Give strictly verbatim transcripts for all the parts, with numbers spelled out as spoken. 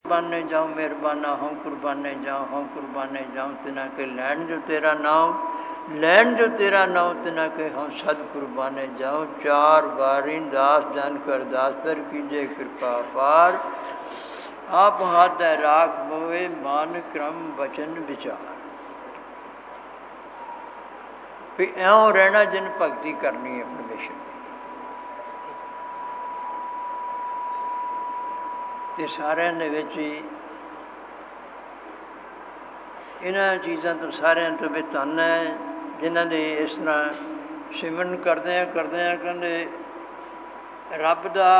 कुर्बाने जाऊँ मेहरबाना हों कुर्बाने जाऊँ हों कुर्बाने जाऊँ तिना के लैन जो तेरा नाम लैन जो तेरा नाम तिना के हों सद कुर्बाने जाऊँ। चार बारी दास जन कर दास पर कीजे कृपा पार आप हाथ राख मोए मान क्रम वचन विचार। भी इं रहना जिन भगती करनी है परमेश्वर की सारिਆਂ ਦੇ ਵਿੱਚ ही इन्हां चीज़ों तो सारिਆਂ तो भी धन है जिन्हां दे इस तरह सिमरन करदे करदे कहंदे रब दा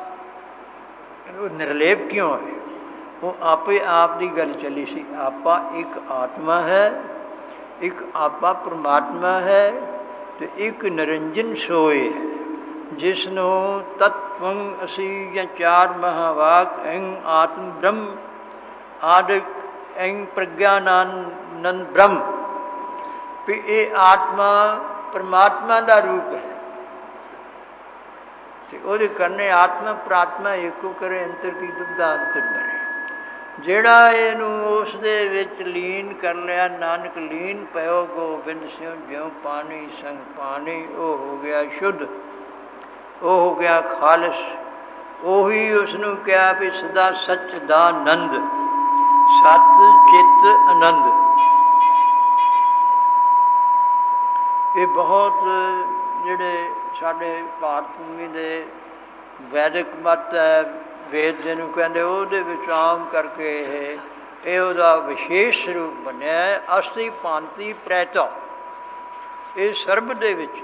निर्लेप क्यों है। वो आपे आप की गल चली सी आपा एक आत्मा है एक आपा परमात्मा है तो एक निरंजन सोए है जिसनों तत्वं असी या चार महावाक ऐं आत्म ब्रह्म आदिक ऐं प्रज्ञानानंद ब्रह्म भी ये आत्मा परमात्मा का रूप है तो वो करने आत्मा प्रात्मा एको करे अंतर की दुबदा अंतर मरे जेड़ा इनू उस दे विच लीन कर लिया नानक लीन पयो गोबिंद सिंह ज्यों पानी संग पानी वो हो गया शुद्ध वो हो गया खालिश। ਉਹੀ ਉਸਨੂੰ ਕਿਹਾ ਵੀ ਸਦਾ ਸੱਚ ਦਾ ਆਨੰਦ ਸਤ ਚਿੱਤ ਆਨੰਦ। ਇਹ ਬਹੁਤ ਜਿਹੜੇ ਸਾਡੇ ਭਾਰਤ ਭੂਮੀ ਦੇ ਵੈਦਿਕ ਮਤ ਹੈ ਵੇਦ ਜਿਹਨੂੰ ਕਹਿੰਦੇ ਉਹਦੇ ਵਿੱਚ ਆਮ ਕਰਕੇ ਇਹ ਇਹ ਉਹਦਾ ਵਿਸ਼ੇਸ਼ ਸਰੂਪ ਬਣਿਆ ਹੈ। ਅਸਤੀ ਭਾਂਤੀ ਪ੍ਰੈਤਾ ਇਹ ਸਰਬ ਦੇ ਵਿੱਚ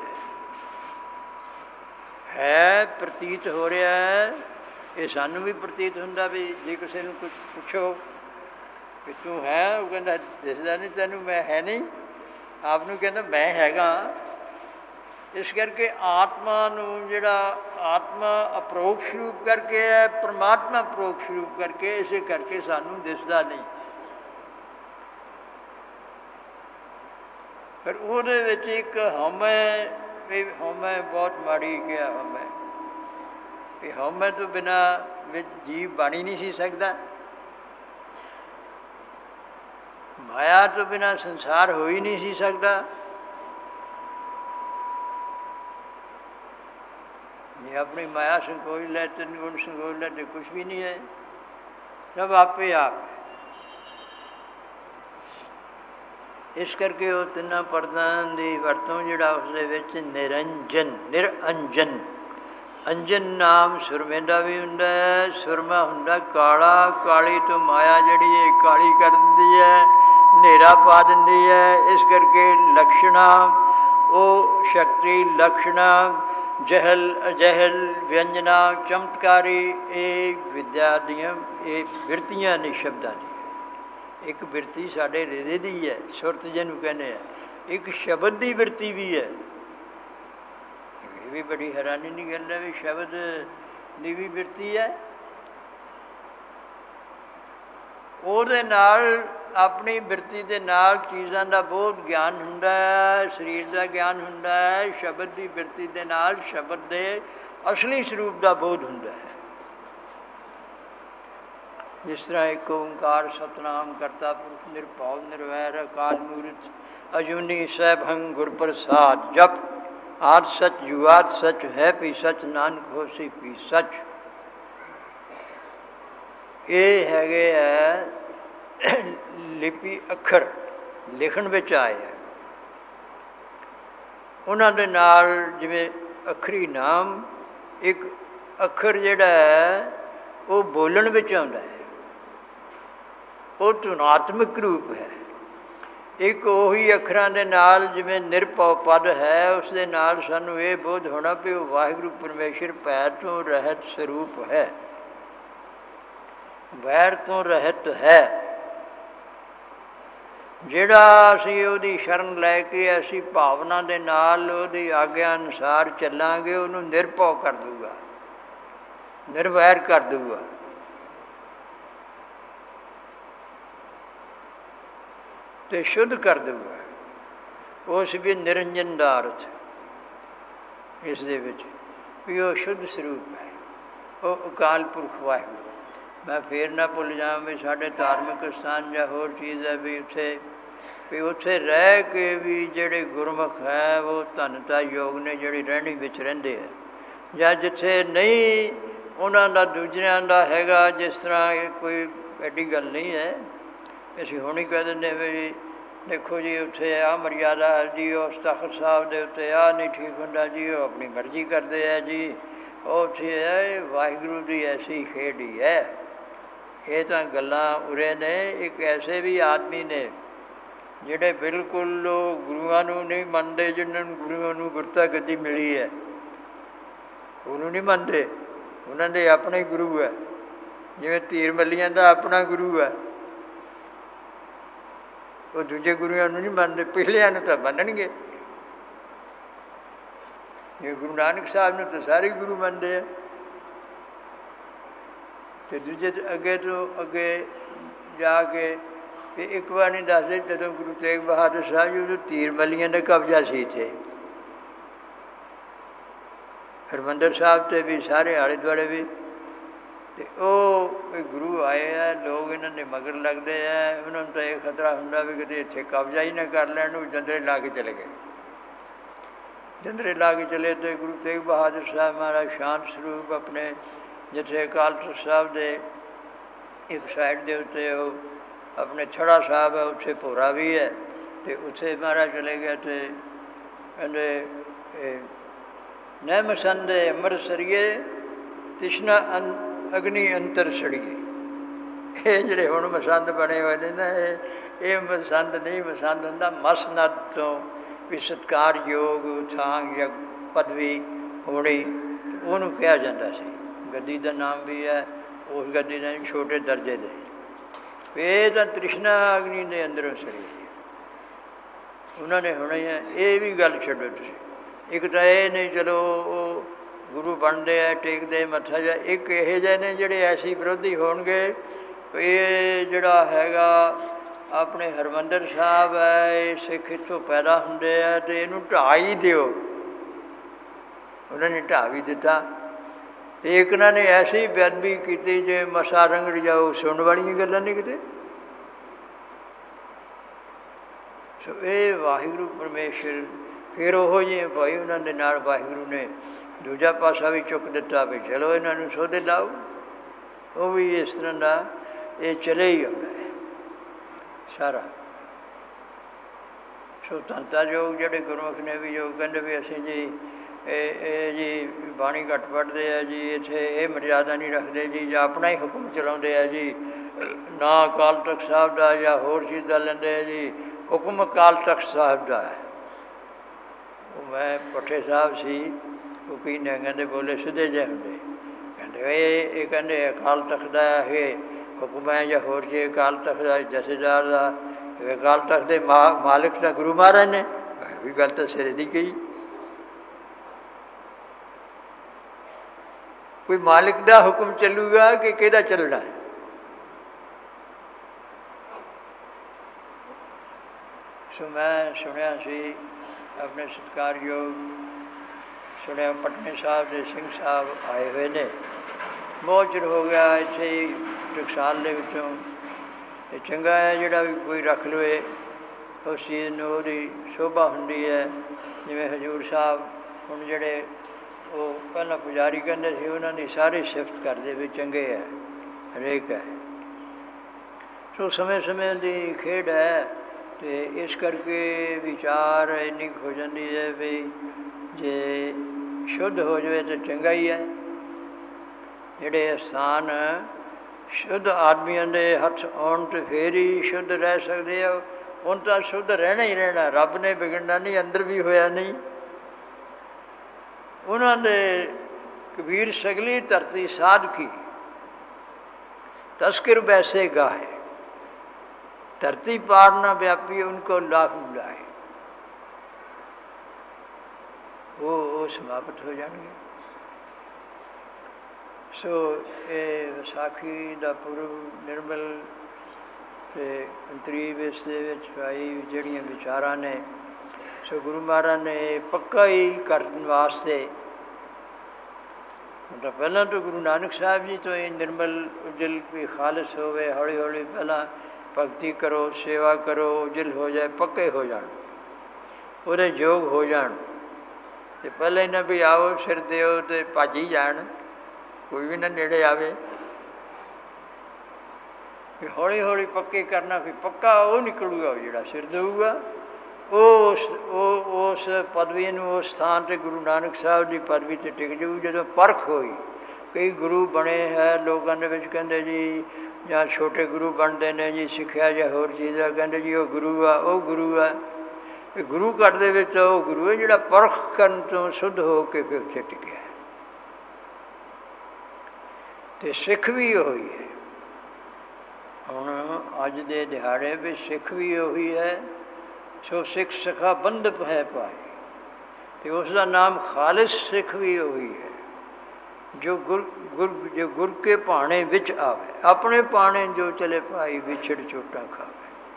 है प्रतीत हो रहा है। ये सानू भी प्रतीत होंदा भी जे किसी नूं कुछ पुछो कि तू है वो कहता दिसदा नहीं तैनूं मैं है नहीं आप नूं कहंदा मैं हैगा। इस करके आत्मा नूं जिहड़ा आत्मा अपरोक्ष रूप करके है परमात्मा अपरोक्ष रूप करके इसे करके सानू दिसदा नहीं। फिर उहदे विच एक हमै हौमै बहुत माड़ी गया हौमै भी हौमै तो बिना जीव बन ही नहीं सी सकता। माया तो बिना संसार हो ही नहीं सी सकता। ये अपनी माया संकोच ले तीन गुण संकोच ले तो कुछ भी नहीं है सब आपे आप है। इस करके वो तिना परदां की वरतों जिहड़ा उसदे विच निरंजन निरअंजन अंजन नाम सुरमे का भी हुंदा है सुरमा हुंदा काला काली तो माया जिहड़ी है काली कर दिंदी है हनेरा पा दिंदी है। इस करके लक्षणा वो शक्ति लक्षणा जहल अजहल व्यंजना चमत्कारी ये विद्या दियां ये बिरतियां ने शब्दां दी। एक बिरती साढ़े हृदय की है सुरत जिन्हों कहने एक शब्द की बिरती भी है। ये भी बड़ी हैरानी की गल है भी शब्द की भी बिरती है। ਉਹਦੇ ਨਾਲ अपनी बिरती के नाल चीज़ों का बहुत ज्ञान हुंदा है शरीर का ज्ञान हुंदा है। शब्द की बिरती के नाल शब्द के असली स्वरूप का बोध हुंदा है। जिस तरह एक ओंकार सतनाम करता पुरुष निरभव निर्वैर अकाल मूर्त अजूनी सहभंग गुर प्रसाद जप आद सच जुआद सच है पी सच नानक होसी पी सच। ये हैगे है लिपि अखर लिखण विच आए है। उन्हां दे नाल जिवें अखरी नाम एक अखर जिहड़ा है वो बोलण विच आउंदा है वो धुनात्मक रूप है। एक उही अखरां दे नाल जिवें निरभव पद है उस दे नाल सानू ये बोध होना भी वो वाहिगुरू परमेश्वर भै तो रहत स्वरूप है वैर तो रहत है। जिहड़ा असीं उहदी शरण लैके असीं भावना दे नाल उहदी आग्या अनुसार चलांगे उहनूं निरभव कर दूगा निर्वैर कर दूगा। तो शुद्ध कर दूगा उस भी निरंजन का अर्थ इस दे विच भी वो शुद्ध स्वरूप है वो अकाल पुरख वाहिगुरू ਮੈਂ ਫੇਰ ਨਾ ਭੁੱਲ ਜਾਵਾਂ ਵੀ ਸਾਡੇ ਧਾਰਮਿਕ ਸਥਾਨ ਜਾਂ ਹੋਰ ਚੀਜ਼ ਹੈ ਵੀ ਉੱਥੇ ਵੀ ਉੱਥੇ ਰਹਿ ਕੇ ਵੀ ਜਿਹੜੇ ਗੁਰਮੁਖ ਹੈ ਉਹ ਧੰਨਤਾ ਯੋਗ ਨੇ, ਜਿਹੜੀ ਰਹਿਣੀ ਵਿੱਚ ਰਹਿੰਦੇ ਹੈ। ਜਾਂ ਜਿੱਥੇ ਨਹੀਂ ਉਹਨਾਂ ਦਾ ਦੂਜਿਆਂ ਦਾ ਹੈਗਾ, ਜਿਸ ਤਰ੍ਹਾਂ ਇਹ ਕੋਈ ਐਡੀ ਗੱਲ ਨਹੀਂ ਹੈ। ਅਸੀਂ ਹੁਣ ਹੀ ਕਹਿ ਦਿੰਦੇ ਵੀ ਦੇਖੋ ਜੀ ਉੱਥੇ ਆਹ ਮਰਿਆਦਾ ਹੈ ਜੀ, ਉਸ ਤਖ਼ਤ ਸਾਹਿਬ ਦੇ ਉੱਤੇ ਆਹ ਨਹੀਂ ਠੀਕ ਹੁੰਦਾ ਜੀ, ਉਹ ਆਪਣੀ ਮਰਜ਼ੀ ਕਰਦੇ ਹੈ ਜੀ, ਉਹ ਉੱਥੇ ਹੈ। ਵਾਹਿਗੁਰੂ ਦੀ ਐਸੀ ਖੇਡ ਹੀ ਹੈ। ਇਹ ਤਾਂ ਗੱਲਾਂ ਉਰੇ ਨੇ। ਇੱਕ ਐਸੇ ਵੀ ਆਦਮੀ ਨੇ ਜਿਹੜੇ ਬਿਲਕੁਲ ਗੁਰੂਆਂ ਨੂੰ ਨਹੀਂ ਮੰਨਦੇ, ਜਿਹਨਾਂ ਨੂੰ ਗੁਰੂਆਂ ਨੂੰ ਗੁਰਤਾ ਗੱਦੀ ਮਿਲੀ ਹੈ, ਉਹਨੂੰ ਨਹੀਂ ਮੰਨਦੇ। ਉਹਨਾਂ ਦੇ ਆਪਣੇ ਗੁਰੂ ਹੈ, ਜਿਵੇਂ ਧੀਰ ਮੱਲੀਆਂ ਦਾ ਆਪਣਾ ਗੁਰੂ ਹੈ, ਉਹ ਦੂਜੇ ਗੁਰੂਆਂ ਨੂੰ ਨਹੀਂ ਮੰਨਦੇ। ਪਿਛਲਿਆਂ ਨੂੰ ਤਾਂ ਮੰਨਣਗੇ। ਜਿਵੇਂ ਗੁਰੂ ਨਾਨਕ ਸਾਹਿਬ ਨੂੰ ਤਾਂ ਸਾਰੇ ਗੁਰੂ ਮੰਨਦੇ ਆ, ਅਤੇ ਦੂਜੇ ਅੱਗੇ ਤੋਂ ਅੱਗੇ ਜਾ ਕੇ ਵੀ ਇੱਕ ਵਾਰ ਨਹੀਂ ਦੱਸਦੇ, ਜਦੋਂ ਗੁਰੂ ਤੇਗ ਬਹਾਦਰ ਸਾਹਿਬ ਜੀ ਉਦੋਂ ਧੀਰ ਮੱਲੀਆਂ ਦਾ ਕਬਜ਼ਾ ਸੀ ਇੱਥੇ ਹਰਿਮੰਦਰ ਸਾਹਿਬ 'ਤੇ ਵੀ, ਸਾਰੇ ਆਲੇ ਦੁਆਲੇ ਵੀ। ਅਤੇ ਉਹ ਗੁਰੂ ਆਏ ਆ, ਲੋਕ ਇਹਨਾਂ ਦੇ ਮਗਰ ਲੱਗਦੇ ਆ। ਉਹਨਾਂ ਨੂੰ ਤਾਂ ਇਹ ਖਤਰਾ ਹੁੰਦਾ ਵੀ ਕਿਤੇ ਇੱਥੇ ਕਬਜ਼ਾ ਹੀ ਨਾ ਕਰ ਲੈਣ। ਉਹ ਜੰਦਰੇ ਲਾ ਕੇ ਚਲੇ ਗਏ। ਜੰਦਰੇ ਲਾ ਕੇ ਚਲੇ ਅਤੇ ਗੁਰੂ ਤੇਗ ਬਹਾਦਰ ਸਾਹਿਬ ਮਹਾਰਾਜ ਸ਼ਾਂਤ ਸਰੂਪ ਆਪਣੇ ਜਿੱਥੇ ਅਕਾਲ ਤਖ਼ਤ ਸਾਹਿਬ ਦੇ ਇੱਕ ਸਾਈਡ ਦੇ ਉੱਤੇ ਉਹ ਆਪਣੇ ਛੜਾ ਸਾਹਿਬ ਹੈ, ਉੱਥੇ ਭੋਰਾ ਵੀ ਹੈ, ਅਤੇ ਉੱਥੇ ਮਹਾਰਾਜ ਚਲੇ ਗਏ। ਅਤੇ ਕਹਿੰਦੇ ਨੈ ਮਸੰਦੇ ਅੰਮ੍ਰਿਤਸਰੀਏ ਤ੍ਰਿਸ਼ਨਾ ਅੰ ਅਗਨੀ ਅੰਤਰ ਛੜੀਏ। ਇਹ ਜਿਹੜੇ ਹੁਣ ਮਸੰਦ ਬਣੇ ਹੋਏ ਨੇ ਨਾ, ਇਹ ਇਹ ਮਸੰਦ ਨਹੀਂ। ਮਸੰਦ ਹੁੰਦਾ ਮਸਨਦ ਤੋਂ ਵੀ ਸਤਿਕਾਰਯੋਗ ਥਾਂ ਜਾਂ ਪਦਵੀ ਹੋਣੀ, ਉਹਨੂੰ ਕਿਹਾ ਜਾਂਦਾ ਸੀ। ਗੱਦੀ ਦਾ ਨਾਮ ਵੀ ਹੈ ਉਸ ਗੱਦੀ ਦਾ, ਛੋਟੇ ਦਰਜੇ ਦੇ। ਇਹ ਤਾਂ ਤ੍ਰਿਸ਼ਨਾ ਅਗਨੀ ਦੇ ਅੰਦਰੋਂ ਸੜੀ ਉਹਨਾਂ ਨੇ ਹੋਣੇ ਹੈ। ਇਹ ਵੀ ਗੱਲ ਛੱਡੋ ਤੁਸੀਂ। ਇੱਕ ਤਾਂ ਇਹ ਨਹੀਂ, ਚਲੋ ਉਹ ਗੁਰੂ ਬਣਦੇ ਆ, ਟੇਕਦੇ ਮੱਥਾ ਜਾ। ਇੱਕ ਇਹੋ ਜਿਹੇ ਨੇ ਜਿਹੜੇ ਐਸੀ ਵਿਰੋਧੀ ਹੋਣਗੇ, ਇਹ ਜਿਹੜਾ ਹੈਗਾ ਆਪਣੇ ਹਰਿਮੰਦਰ ਸਾਹਿਬ ਹੈ, ਇਹ ਸਿੱਖ ਇੱਥੋਂ ਪੈਦਾ ਹੁੰਦੇ ਆ ਅਤੇ ਇਹਨੂੰ ਢਾਹ ਹੀ ਦਿਓ। ਉਹਨਾਂ ਨੇ ਢਾਹ ਵੀ ਦਿੱਤਾ। ਅਤੇ ਇੱਕ ਇਹਨਾਂ ਨੇ ਐਸੀ ਬੇਅਦਬੀ ਕੀਤੀ ਜੇ ਮਸਾ ਰੰਗੜ ਜਾਓ, ਸੁਣਨ ਵਾਲੀਆਂ ਗੱਲਾਂ ਨਹੀਂ ਕਿਤੇ। ਸੋ ਇਹ ਵਾਹਿਗੁਰੂ ਪਰਮੇਸ਼ਰ ਫਿਰ ਉਹੋ ਜਿਹੇ ਭਾਈ ਉਹਨਾਂ ਦੇ ਨਾਲ ਵਾਹਿਗੁਰੂ ਨੇ ਦੂਜਾ ਪਾਸਾ ਵੀ ਚੁੱਕ ਦਿੱਤਾ ਵੀ ਚਲੋ ਇਹਨਾਂ ਨੂੰ ਸੋਧੇ ਲਾਓ। ਉਹ ਵੀ ਇਸ ਤਰ੍ਹਾਂ ਦਾ ਇਹ ਚਲੇ ਹੀ ਆਉਂਦਾ ਹੈ ਸਾਰਾ। ਸੋ ਧੰਨਤਾ ਯੋਗ ਜਿਹੜੇ ਗੁਰਮੁਖ ਨੇ ਵੀ ਜੋ ਕਹਿੰਦੇ ਵੀ ਅਸੀਂ ਜੀ ਇਹ ਇਹ ਜੀ ਬਾਣੀ ਘੱਟ ਪੜ੍ਹਦੇ ਆ ਜੀ, ਇੱਥੇ ਇਹ ਮਰਿਆਦਾ ਨਹੀਂ ਰੱਖਦੇ ਜੀ, ਜਾਂ ਆਪਣਾ ਹੀ ਹੁਕਮ ਚਲਾਉਂਦੇ ਆ ਜੀ, ਨਾ ਅਕਾਲ ਤਖ਼ਤ ਸਾਹਿਬ ਦਾ ਜਾਂ ਹੋਰ ਚੀਜ਼ ਦਾ ਲੈਂਦੇ ਆ ਜੀ, ਹੁਕਮ ਅਕਾਲ ਤਖ਼ਤ ਸਾਹਿਬ ਦਾ ਹੈ। ਉਹ ਮੈਂ ਭੱਠੇ ਸਾਹਿਬ ਸੀ, ਉਹ ਕੀ ਨੇ ਕਹਿੰਦੇ ਬੋਲੇ ਸਿੱਧੇ ਜਿਹੇ ਹੁੰਦੇ, ਕਹਿੰਦੇ ਇਹ ਇਹ ਕਹਿੰਦੇ ਅਕਾਲ ਤਖ਼ਤ ਦਾ ਇਹ ਹੁਕਮ ਹੈ ਜਾਂ ਹੋਰ ਜੀ ਅਕਾਲ ਤਖ਼ਤ ਦਾ ਜਥੇਦਾਰ ਦਾ, ਅਕਾਲ ਤਖ਼ਤ ਦੇ ਮਾ ਮਾਲਿਕ ਦਾ ਗੁਰੂ ਮਹਾਰਾਜ ਨੇ। ਵੀ ਗੱਲ ਤਾਂ ਸਿਰੇ ਦੀ ਕਹੀ। ਕੋਈ ਮਾਲਿਕ ਦਾ ਹੁਕਮ ਚੱਲੂਗਾ ਕਿ ਕਿਹਦਾ ਚੱਲਣਾ ਹੈ? ਸੋ ਮੈਂ ਸੁਣਿਆ ਸੀ ਆਪਣੇ ਸਤਿਕਾਰਯੋਗ ਸੁਣਿਆ ਪਟਨੇ ਸਾਹਿਬ ਦੇ ਸਿੰਘ ਸਾਹਿਬ ਆਏ ਹੋਏ ਨੇ, ਬਹੁਤ ਚਿਰ ਹੋ ਗਿਆ ਇੱਥੇ ਹੀ ਟਕਸਾਲ ਦੇ ਵਿੱਚੋਂ। ਇਹ ਚੰਗਾ ਹੈ ਜਿਹੜਾ ਵੀ ਕੋਈ ਰੱਖ ਲਵੇ ਉਸ ਚੀਜ਼ ਨੂੰ, ਉਹਦੀ ਸ਼ੋਭਾ ਹੁੰਦੀ ਹੈ। ਜਿਵੇਂ ਹਜ਼ੂਰ ਸਾਹਿਬ ਹੁਣ ਜਿਹੜੇ ਉਹ ਪਹਿਲਾਂ ਪੁਜਾਰੀ ਕਹਿੰਦੇ ਸੀ, ਉਹਨਾਂ ਦੀ ਸਾਰੀ ਸਿਫਤ ਕਰਦੇ ਵੀ ਚੰਗੇ ਹੈ, ਹਰੇਕ ਹੈ। ਸੋ ਸਮੇਂ ਸਮੇਂ ਦੀ ਖੇਡ ਹੈ ਅਤੇ ਇਸ ਕਰਕੇ ਵਿਚਾਰ ਇੰਨੀ ਕੁ ਹੋ ਜਾਂਦੀ ਹੈ ਵੀ ਜੇ ਸ਼ੁੱਧ ਹੋ ਜਾਵੇ ਤਾਂ ਚੰਗਾ ਹੀ ਹੈ। ਜਿਹੜੇ ਸਥਾਨ ਸ਼ੁੱਧ ਆਦਮੀਆਂ ਦੇ ਹੱਥ ਆਉਣ ਤਾਂ ਫੇਰ ਹੀ ਸ਼ੁੱਧ ਰਹਿ ਸਕਦੇ ਆ। ਹੁਣ ਤਾਂ ਸ਼ੁੱਧ ਰਹਿਣਾ ਹੀ ਰਹਿਣਾ, ਰੱਬ ਨੇ ਵਿਗੜਨਾ ਨਹੀਂ, ਅੰਦਰ ਵੀ ਹੋਇਆ ਨਹੀਂ। ਉਹਨਾਂ ਦੇ ਕਬੀਰ ਸਗਲੀ ਧਰਤੀ ਸਾਧ ਕੀ तस्किर वैसे गाहे, धरती पार न व्यापी उनको लाभ मिलाए, वो वो समाप्त हो जाएंगे। सो ये विसाखी का पुरब निर्मल ਤੇ ਅੰਤਰੀਵ ਇਸ ਦੇ ਵਿੱਚ ਆਈ ਜਿਹੜੀਆਂ ਵਿਚਾਰਾਂ ਨੇ, ਸੋ ਗੁਰੂ ਮਹਾਰਾਜ ਨੇ ਪੱਕਾ ਹੀ ਕਰਨ ਵਾਸਤੇ ਤਾਂ ਪਹਿਲਾਂ ਤੋਂ ਗੁਰੂ ਨਾਨਕ ਸਾਹਿਬ ਜੀ ਤੋਂ ਇਹ ਨਿਰਮਲ ਉਜਲ ਵੀ ਖਾਲਸ ਹੋਵੇ, ਹੌਲੀ ਹੌਲੀ ਪਹਿਲਾਂ ਭਗਤੀ ਕਰੋ, ਸੇਵਾ ਕਰੋ, ਉਜਲ ਹੋ ਜਾਏ, ਪੱਕੇ ਹੋ ਜਾਣ, ਉਹਦੇ ਯੋਗ ਹੋ ਜਾਣ। ਅਤੇ ਪਹਿਲਾਂ ਇਹਨਾਂ ਵੀ ਆਓ ਸਿਰ ਦਿਓ ਅਤੇ ਭੱਜ ਹੀ ਜਾਣ, ਕੋਈ ਵੀ ਨਾ ਨੇੜੇ ਆਵੇ। ਵੀ ਹੌਲੀ ਹੌਲੀ ਪੱਕੇ ਕਰਨਾ, ਫਿਰ ਪੱਕਾ ਉਹ ਨਿਕਲੂਗਾ ਜਿਹੜਾ ਸਿਰ ਦੇਊਗਾ, ਉਹ ਉਸ ਉਹ ਉਸ ਪਦਵੀ ਨੂੰ, ਉਸ ਸਥਾਨ 'ਤੇ ਗੁਰੂ ਨਾਨਕ ਸਾਹਿਬ ਦੀ ਪਦਵੀ 'ਤੇ ਟਿਕ ਜਾਊ। ਜਦੋਂ ਪਰਖ ਹੋਈ, ਕਈ ਗੁਰੂ ਬਣੇ ਹੈ ਲੋਕਾਂ ਦੇ ਵਿੱਚ, ਕਹਿੰਦੇ ਜੀ ਜਾਂ ਛੋਟੇ ਗੁਰੂ ਬਣਦੇ ਨੇ ਜੀ, ਸਿੱਖਿਆ ਜਾਂ ਹੋਰ ਚੀਜ਼ ਆ, ਕਹਿੰਦੇ ਜੀ ਉਹ ਗੁਰੂ ਆ, ਉਹ ਗੁਰੂ ਆ। ਗੁਰੂ ਘਰ ਦੇ ਵਿੱਚ ਉਹ ਗੁਰੂ ਹੈ ਜਿਹੜਾ ਪਰਖ ਕਰਨ ਤੋਂ ਸ਼ੁੱਧ ਹੋ ਕੇ ਫਿਰ ਉੱਥੇ ਟਿਕਿਆ। ਅਤੇ ਸਿੱਖ ਵੀ ਉਹੀ ਹੈ। ਹੁਣ ਅੱਜ ਦੇ ਦਿਹਾੜੇ ਵਿੱਚ ਸਿੱਖ ਵੀ ਉਹੀ ਹੈ। ਸੋ ਸਿੱਖ ਸਖਾ ਬੰਧਪ ਹੈ ਪਾਏ, ਅਤੇ ਉਸ ਦਾ ਨਾਮ ਖਾਲਿਸ ਸਿੱਖ ਵੀ ਉਹੀ ਹੈ ਜੋ ਗੁਰ ਗੁਰ ਜੋ ਗੁਰ ਕੇ ਭਾਣੇ ਵਿੱਚ ਆਵੇ, ਆਪਣੇ ਭਾਣੇ ਜੋ ਚਲੇ ਭਾਈ ਵਿਛੜ ਚੋਟਾਂ ਖਾਵੇ।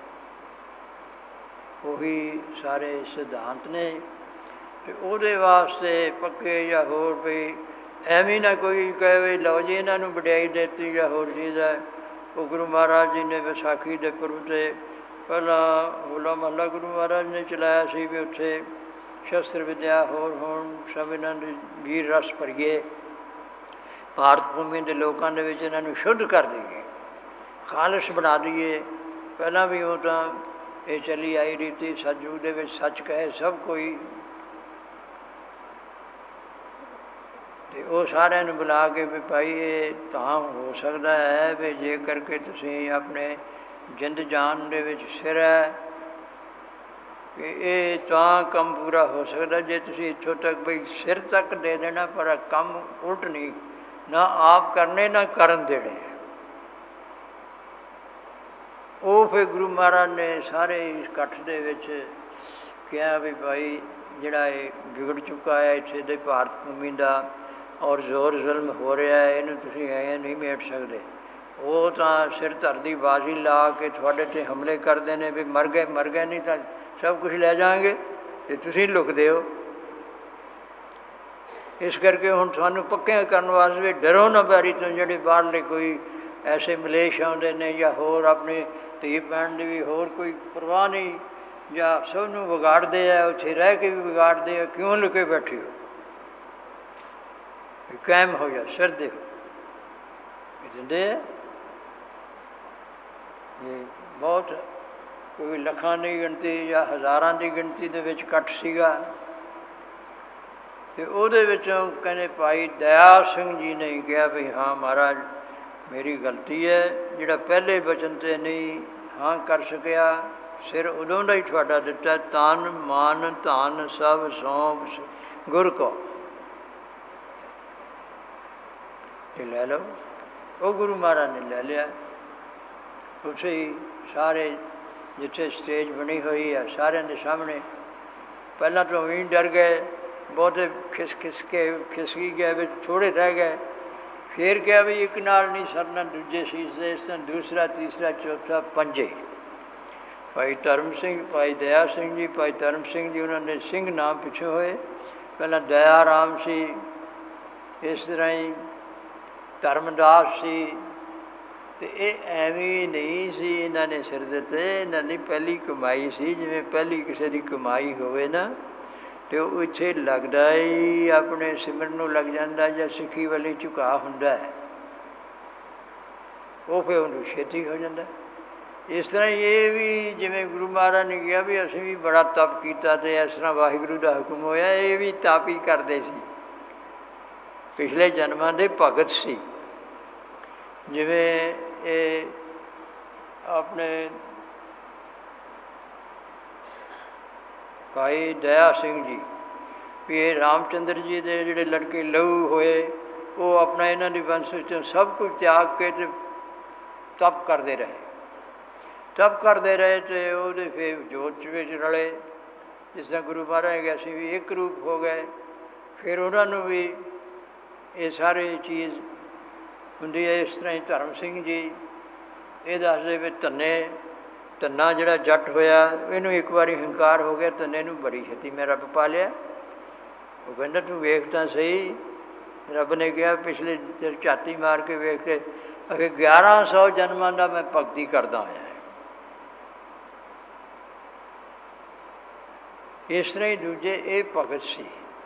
ਉਹੀ ਸਾਰੇ ਸਿਧਾਂਤ ਨੇ। ਅਤੇ ਉਹਦੇ ਵਾਸਤੇ ਪੱਕੇ ਜਾਂ ਹੋਰ ਵੀ ਐਵੇਂ ਨਾ ਕੋਈ ਕਹੇ ਵੀ ਲਓ ਜੀ ਇਹਨਾਂ ਨੂੰ ਵਡਿਆਈ ਦਿੱਤੀ ਜਾਂ ਹੋਰ ਚੀਜ਼ ਹੈ। ਉਹ ਗੁਰੂ ਮਹਾਰਾਜ ਜੀ ਨੇ ਵਿਸਾਖੀ ਦੇ ਪੁਰਬ 'ਤੇ ਪਹਿਲਾਂ ਹੋਲਾ ਮਹੱਲਾ ਗੁਰੂ ਮਹਾਰਾਜ ਨੇ ਚਲਾਇਆ ਸੀ ਵੀ ਉੱਥੇ ਸ਼ਸਤਰ ਵਿੱਦਿਆ ਹੋਰ ਹੋਣ, ਸਭ ਇਹਨਾਂ ਦੇ ਵੀਰ ਰਸ ਭਰੀਏ, ਭਾਰਤ ਭੂਮੀ ਦੇ ਲੋਕਾਂ ਦੇ ਵਿੱਚ ਇਹਨਾਂ ਨੂੰ ਸ਼ੁੱਧ ਕਰ ਦਈਏ, ਖਾਲਸ ਬਣਾ ਦਈਏ। ਪਹਿਲਾਂ ਵੀ ਉਹ ਤਾਂ ਇਹ ਚੱਲੀ ਆਈ ਰੀਤੀ, ਸਤਿਯੁਗ ਦੇ ਵਿੱਚ ਸੱਚ ਕਹੇ ਸਭ ਕੋਈ। ਅਤੇ ਉਹ ਸਾਰਿਆਂ ਨੂੰ ਬੁਲਾ ਕੇ ਵੀ ਭਾਈ ਇਹ ਤਾਂ ਹੋ ਸਕਦਾ ਹੈ ਵੀ ਜੇ ਕਰਕੇ ਤੁਸੀਂ ਆਪਣੇ ਜਿੰਦ ਜਾਨ ਦੇ ਵਿੱਚ ਸਿਰ ਹੈ, ਕਿ ਇਹ ਤਾਂ ਕੰਮ ਪੂਰਾ ਹੋ ਸਕਦਾ ਜੇ ਤੁਸੀਂ ਇੱਥੋਂ ਤੱਕ ਬਈ ਸਿਰ ਤੱਕ ਦੇ ਦੇਣਾ, ਪਰ ਕੰਮ ਉਲਟ ਨਹੀਂ, ਨਾ ਆਪ ਕਰਨੇ ਨਾ ਕਰਨ ਦੇਣੇ। ਉਹ ਫਿਰ ਗੁਰੂ ਮਹਾਰਾਜ ਨੇ ਸਾਰੇ ਇਕੱਠ ਦੇ ਵਿੱਚ ਕਿਹਾ ਵੀ ਭਾਈ ਜਿਹੜਾ ਇਹ ਵਿਗੜ ਚੁੱਕਾ ਹੈ ਇੱਥੇ ਦੇ ਭਾਰਤ ਭੂਮੀ ਦਾ, ਔਰ ਜ਼ੋਰ ਜ਼ੁਲਮ ਹੋ ਰਿਹਾ ਹੈ, ਇਹਨੂੰ ਤੁਸੀਂ ਐਂ ਨਹੀਂ ਮੇਟ ਸਕਦੇ। ਉਹ ਤਾਂ ਸਿਰ ਧਰ ਦੀ ਬਾਜ਼ੀ ਲਾ ਕੇ ਤੁਹਾਡੇ 'ਤੇ ਹਮਲੇ ਕਰਦੇ ਨੇ ਵੀ ਮਰ ਗਏ ਮਰ ਗਏ, ਨਹੀਂ ਤਾਂ ਸਭ ਕੁਛ ਲੈ ਜਾਵਾਂਗੇ, ਅਤੇ ਤੁਸੀਂ ਲੁਕਦੇ ਹੋ। ਇਸ ਕਰਕੇ ਹੁਣ ਤੁਹਾਨੂੰ ਪੱਕਿਆਂ ਕਰਨ ਵਾਸਤੇ ਡਰੋ ਨਾ ਬੈਰੀ ਤੋਂ, ਜਿਹੜੇ ਬਾਹਰਲੇ ਕੋਈ ਐਸੇ ਮਲੇਸ਼ ਆਉਂਦੇ ਨੇ ਜਾਂ ਹੋਰ ਆਪਣੇ ਧੀ ਭੈਣ ਦੀ ਵੀ ਹੋਰ ਕੋਈ ਪਰਵਾਹ ਨਹੀਂ, ਜਾਂ ਸਭ ਨੂੰ ਵਿਗਾੜਦੇ ਆ, ਉੱਥੇ ਰਹਿ ਕੇ ਵੀ ਵਿਗਾੜਦੇ ਆ, ਕਿਉਂ ਲੁਕੇ ਬੈਠੇ ਹੋ? ਕਾਇਮ ਹੋ ਜਾ, ਸਿਰ ਦੇ ਦਿੰਦੇ ਆ। ਇਹ ਬਹੁਤ ਕੋਈ ਲੱਖਾਂ ਦੀ ਗਿਣਤੀ ਜਾਂ ਹਜ਼ਾਰਾਂ ਦੀ ਗਿਣਤੀ ਦੇ ਵਿੱਚ ਇਕੱਠ ਸੀਗਾ। ਅਤੇ ਉਹਦੇ ਵਿੱਚੋਂ ਕਹਿੰਦੇ ਭਾਈ ਦਇਆ ਸਿੰਘ ਜੀ ਨੇ ਕਿਹਾ ਵੀ ਹਾਂ ਮਹਾਰਾਜ ਮੇਰੀ ਗਲਤੀ ਹੈ, ਜਿਹੜਾ ਪਹਿਲੇ ਵਚਨ 'ਤੇ ਨਹੀਂ ਹਾਂ ਕਰ ਸਕਿਆ, ਸਿਰ ਉਦੋਂ ਦਾ ਹੀ ਤੁਹਾਡਾ ਦਿੱਤਾ, ਤਨ ਮਨ ਧਨ ਸਭ ਸੌਂਪ ਗੁਰ ਕੋ, ਇਹ ਲੈ ਲਓ। ਉਹ ਗੁਰੂ ਮਹਾਰਾਜ ਨੇ ਲੈ ਲਿਆ। ਉੱਥੇ ਹੀ ਸਾਰੇ ਜਿੱਥੇ ਸਟੇਜ ਬਣੀ ਹੋਈ ਆ ਸਾਰਿਆਂ ਦੇ ਸਾਹਮਣੇ ਪਹਿਲਾਂ ਤੋਂ ਵੀ ਡਰ ਗਏ, ਬਹੁਤੇ ਖਿਸ ਖਿਸ ਕੇ ਖਿਸਕੀ ਗਏ, ਵਿੱਚ ਥੋੜ੍ਹੇ ਰਹਿ ਗਏ। ਫਿਰ ਕਿਹਾ ਵੀ ਇੱਕ ਨਾਲ ਨਹੀਂ ਸਰਨਾ, ਦੂਜੇ ਸੀਸ ਦੇ ਇਸ ਤਰ੍ਹਾਂ ਦੂਸਰਾ ਤੀਸਰਾ ਚੌਥਾ ਪੰਜੇ। ਭਾਈ ਧਰਮ ਸਿੰਘ, ਭਾਈ ਦਇਆ ਸਿੰਘ ਜੀ, ਭਾਈ ਧਰਮ ਸਿੰਘ ਜੀ, ਉਹਨਾਂ ਦੇ ਸਿੰਘ ਨਾਮ ਪਿੱਛੇ ਹੋਏ। ਪਹਿਲਾਂ ਦਇਆ ਰਾਮ ਸੀ, ਇਸ ਤਰ੍ਹਾਂ ਹੀ ਧਰਮਦਾਸ ਸੀ। ਅਤੇ ਇਹ ਐਵੇਂ ਨਹੀਂ ਸੀ ਇਹਨਾਂ ਨੇ ਸਿਰ ਦਿੱਤੇ, ਇਹਨਾਂ ਦੀ ਪਹਿਲੀ ਕਮਾਈ ਸੀ। ਜਿਵੇਂ ਪਹਿਲੀ ਕਿਸੇ ਦੀ ਕਮਾਈ ਹੋਵੇ ਨਾ, ਅਤੇ ਉਹ ਇੱਥੇ ਲੱਗਦਾ ਹੀ ਆਪਣੇ ਸਿਮਰਨ ਨੂੰ ਲੱਗ ਜਾਂਦਾ, ਜਾਂ ਸਿੱਖੀ ਵਾਲੀ ਝੁਕਾ ਹੁੰਦਾ ਹੈ, ਉਹ ਫਿਰ ਉਹਨੂੰ ਛੇਤੀ ਹੋ ਜਾਂਦਾ। ਇਸ ਤਰ੍ਹਾਂ ਇਹ ਵੀ ਜਿਵੇਂ ਗੁਰੂ ਮਹਾਰਾਜ ਨੇ ਕਿਹਾ ਵੀ ਅਸੀਂ ਵੀ ਬੜਾ ਤਪ ਕੀਤਾ ਅਤੇ ਇਸ ਤਰ੍ਹਾਂ ਵਾਹਿਗੁਰੂ ਦਾ ਹੁਕਮ ਹੋਇਆ, ਇਹ ਵੀ ਤਪ ਹੀ ਕਰਦੇ ਸੀ, ਪਿਛਲੇ ਜਨਮਾਂ ਦੇ ਭਗਤ ਸੀ। ਜਿਵੇਂ ਇਹ ਆਪਣੇ ਭਾਈ ਦਇਆ ਸਿੰਘ ਜੀ ਵੀ ਇਹ ਰਾਮ ਚੰਦਰ ਜੀ ਦੇ ਜਿਹੜੇ ਲੜਕੇ ਲਹੂ ਹੋਏ, ਉਹ ਆਪਣਾ ਇਹਨਾਂ ਦੀ ਵੰਸ਼ ਵਿੱਚੋਂ ਸਭ ਕੁਝ ਤਿਆਗ ਕੇ ਅਤੇ ਤਪ ਕਰਦੇ ਰਹੇ, ਤਪ ਕਰਦੇ ਰਹੇ ਅਤੇ ਉਹਦੇ ਫਿਰ ਜੋਤ ਵਿੱਚ ਰਲੇ। ਜਿਸ ਤਰ੍ਹਾਂ ਗੁਰੂ ਮਹਾਰਾਜ ਗਿਆ ਸੀ ਵੀ ਇੱਕ ਰੂਪ ਹੋ ਗਏ। ਫਿਰ ਉਹਨਾਂ ਨੂੰ ਵੀ ਇਹ ਸਾਰੇ ਚੀਜ਼ ਹੁੰਦੀ ਹੈ। ਇਸ ਤਰ੍ਹਾਂ ਹੀ ਧਰਮ ਸਿੰਘ ਜੀ ਇਹ ਦੱਸਦੇ ਵੀ ਧੰਨੇ ਧੰਨਾ ਜਿਹੜਾ ਜੱਟ ਹੋਇਆ, ਇਹਨੂੰ ਇੱਕ ਵਾਰੀ ਹੰਕਾਰ ਹੋ ਗਿਆ, ਧੰਨੇ ਨੂੰ ਬੜੀ ਛੇਤੀ ਮੈਂ ਰੱਬ ਪਾ ਲਿਆ। ਉਹ ਕਹਿੰਦਾ ਤੂੰ ਵੇਖ ਤਾਂ ਸਹੀ ਰੱਬ ਨੇ ਕਿਹਾ ਪਿਛਲੇ ਝਾਤੀ ਮਾਰ ਕੇ ਵੇਖ ਕੇ ਅਖੇ ਗਿਆਰਾਂ ਸੌ ਜਨਮਾਂ ਦਾ ਮੈਂ ਭਗਤੀ ਕਰਦਾ ਆਇਆ। ਇਸ ਤਰ੍ਹਾਂ ਹੀ ਦੂਜੇ ਇਹ ਭਗਤ ਸੀ।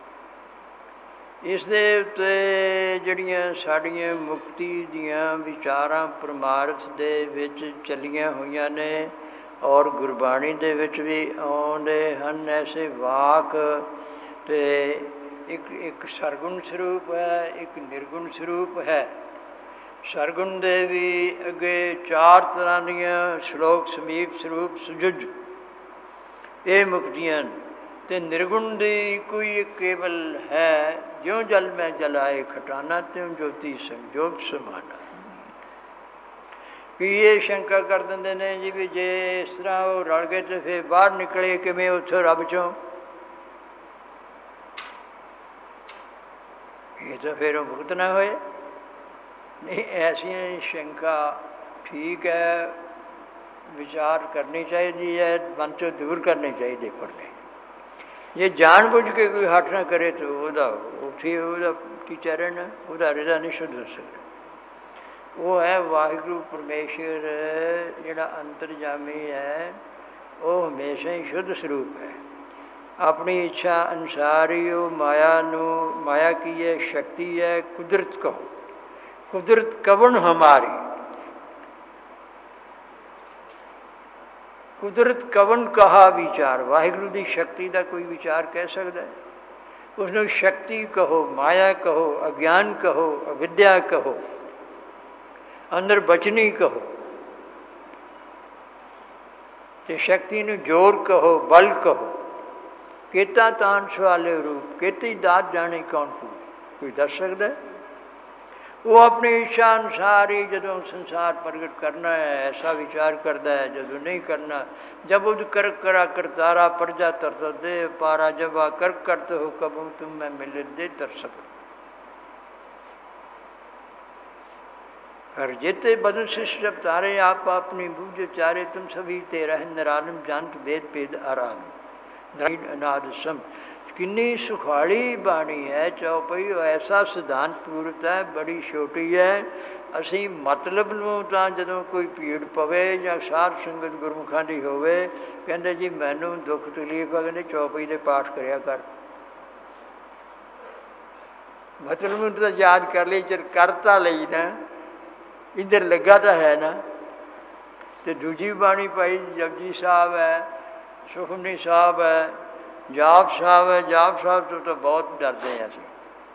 ਇਸ ਦੇ ਉੱਤੇ ਜਿਹੜੀਆਂ ਸਾਡੀਆਂ ਮੁਕਤੀ ਦੀਆਂ ਵਿਚਾਰਾਂ ਪਰਮਾਰਥ ਦੇ ਵਿੱਚ ਚੱਲੀਆਂ ਹੋਈਆਂ ਨੇ ਔਰ ਗੁਰਬਾਣੀ ਦੇ ਵਿੱਚ ਵੀ ਆਉਂਦੇ ਹਨ ਐਸੇ ਵਾਕ। ਅਤੇ ਇੱਕ ਇੱਕ ਸਰਗੁਣ ਸਰੂਪ ਹੈ, ਇੱਕ ਨਿਰਗੁਣ ਸਰੂਪ ਹੈ। ਸਰਗੁਣ ਦੇ ਵੀ ਅੱਗੇ ਚਾਰ ਤਰ੍ਹਾਂ ਦੀਆਂ ਸ਼ਲੋਕ ਸਮੀਪ ਸਰੂਪ ਸੁਜੁਜ ਇਹ ਮੁਕਤੀਆਂ, ਅਤੇ ਨਿਰਗੁਣ ਦੀ ਕੋਈ ਕੇਵਲ ਹੈ ਜਿਉਂ ਜਲ ਮੈਂ ਜਲਾਏ ਖਟਾਨਾ ਤਿਉਂ ਜੋਤੀ ਸੰਜੋਗ ਸਮਾਨਾ। ਕਿ ਇਹ ਸ਼ੰਕਾ ਕਰ ਦਿੰਦੇ ਨੇ ਜੀ ਵੀ ਜੇ ਇਸ ਤਰ੍ਹਾਂ ਉਹ ਰਲ ਗਏ ਤਾਂ ਫਿਰ ਬਾਹਰ ਨਿਕਲੇ ਕਿਵੇਂ ਉੱਥੋਂ ਰੱਬ ਚੋਂ? ਇਹ ਤਾਂ ਫਿਰ ਉਹ ਮੁਕਤ ਨਾ ਹੋਏ। ਨਹੀਂ, ਐਸੀਆਂ ਸ਼ੰਕਾ ਠੀਕ ਹੈ, ਵਿਚਾਰ ਕਰਨੀ ਚਾਹੀਦੀ ਹੈ, ਮਨ ਚੋਂ ਦੂਰ ਕਰਨੀ ਚਾਹੀਦੀ। ਪਰ ਨਹੀਂ, ਜੇ ਜਾਣ ਬੁੱਝ ਕੇ ਕੋਈ ਹੱਠ ਨਾ ਕਰੇ ਤਾਂ ਉਹਦਾ ਉੱਥੇ ਉਹਦਾ ਕੀ ਚਰਨ, ਉਹਦਾ ਹਿਰਦਾ ਨਹੀਂ ਸ਼ੁੱਧ ਹੋ ਸਕਦਾ। ਉਹ ਹੈ ਵਾਹਿਗੁਰੂ ਪਰਮੇਸ਼ਰ ਜਿਹੜਾ ਅੰਤਰਜਾਮੀ ਹੈ, ਉਹ ਹਮੇਸ਼ਾ ਹੀ ਸ਼ੁੱਧ ਸਰੂਪ ਹੈ। ਆਪਣੀ ਇੱਛਾ ਅਨੁਸਾਰ ਹੀ ਉਹ ਮਾਇਆ ਨੂੰ, ਮਾਇਆ ਕੀ ਹੈ? ਸ਼ਕਤੀ ਹੈ। ਕੁਦਰਤ ਕਹੋ, ਕੁਦਰਤ ਕਵਣ ਹਮਾਰੀ, ਕੁਦਰਤ ਕਵਣ ਕਹਾ ਵਿਚਾਰ। ਵਾਹਿਗੁਰੂ ਦੀ ਸ਼ਕਤੀ ਦਾ ਕੋਈ ਵਿਚਾਰ ਕਹਿ ਸਕਦਾ ਹੈ? ਉਸਨੂੰ ਸ਼ਕਤੀ ਕਹੋ, ਮਾਇਆ ਕਹੋ, ਅਗਿਆਨ ਕਹੋ, ਅਵਿਦਿਆ ਕਹੋ, ਅੰਦਰ ਬਚਨੀ ਕਹੋ, ਤੇ ਸ਼ਕਤੀ ਨੂੰ ਜੋਰ ਕਹੋ, ਬਲ ਕਹੋ। ਕੇਤਾ ਤਾਨ ਸਵਾਲੇ ਰੂਪ, ਕੇਤੀ ਦਾਤ ਜਾਣੇ ਕੌਣ ਕੂ, ਕੋਈ ਦੱਸ ਸਕਦਾ? ਉਹ ਆਪਣੀ ਇੱਛਾ ਅਨੁਸਾਰ ਹੀ ਜਦੋਂ ਸੰਸਾਰ ਪ੍ਰਗਟ ਕਰਨਾ ਹੈ ਐਸਾ ਵਿਚਾਰ ਕਰਦਾ ਹੈ, ਜਦੋਂ ਨਹੀਂ ਕਰਨਾ। ਜਬ ਉਦ ਕਰਕ ਕਰਾ ਕਰਤਾਰਾ ਪ੍ਰਜਾ ਤਰਤ ਦੇ ਪਾਰਾ, ਜਬ ਆ ਕਰਕ ਕਰਤ ਹੋ ਕਬੂ ਤੁਮ ਮੈਂ ਮਿਲ ਦੇ ਤਰਸਕ। हर जेते बदन शिष्ट जब तारे आप अपनी बूझ चारे, तुम सभी ते रह निरालम जानत वेद पेद आराम अनाद सम। किन्नी सुखाली बाणी है चौपई, ऐसा सिद्धांत पूरत है, बड़ी छोटी है। ਅਸੀਂ ਮਤਲਬ ਨੂੰ ਤਾਂ ਜਦੋਂ ਕੋਈ ਭੀੜ ਪਵੇ ਜਾਂ ਸਾਧ ਸੰਗਤ ਗੁਰਮੁਖਾਂ ਦੀ ਹੋਵੇ, ਕਹਿੰਦੇ ਜੀ ਮੈਨੂੰ ਦੁੱਖ ਤਕਲੀਫ ਆ, ਕਹਿੰਦੇ ਚੌਪਈ ਦੇ ਪਾਠ ਕਰਿਆ ਕਰ। ਮਤਲਬ ਨੂੰ ਤਾਂ ਯਾਦ ਕਰ ਲਈ, ਚਲ ਕਰ ਤਾਂ ਲਈ ਨਾ, ਇੱਧਰ ਲੱਗਾ ਤਾਂ ਹੈ ਨਾ। ਅਤੇ ਦੂਜੀ ਬਾਣੀ ਭਾਈ ਜਪਜੀ ਸਾਹਿਬ ਹੈ, ਸੁਖਮਨੀ ਸਾਹਿਬ ਹੈ, ਜਾਪ ਸਾਹਿਬ ਹੈ। ਜਾਪ ਸਾਹਿਬ ਤੋਂ ਤਾਂ ਬਹੁਤ ਡਰਦੇ ਹਾਂ ਅਸੀਂ,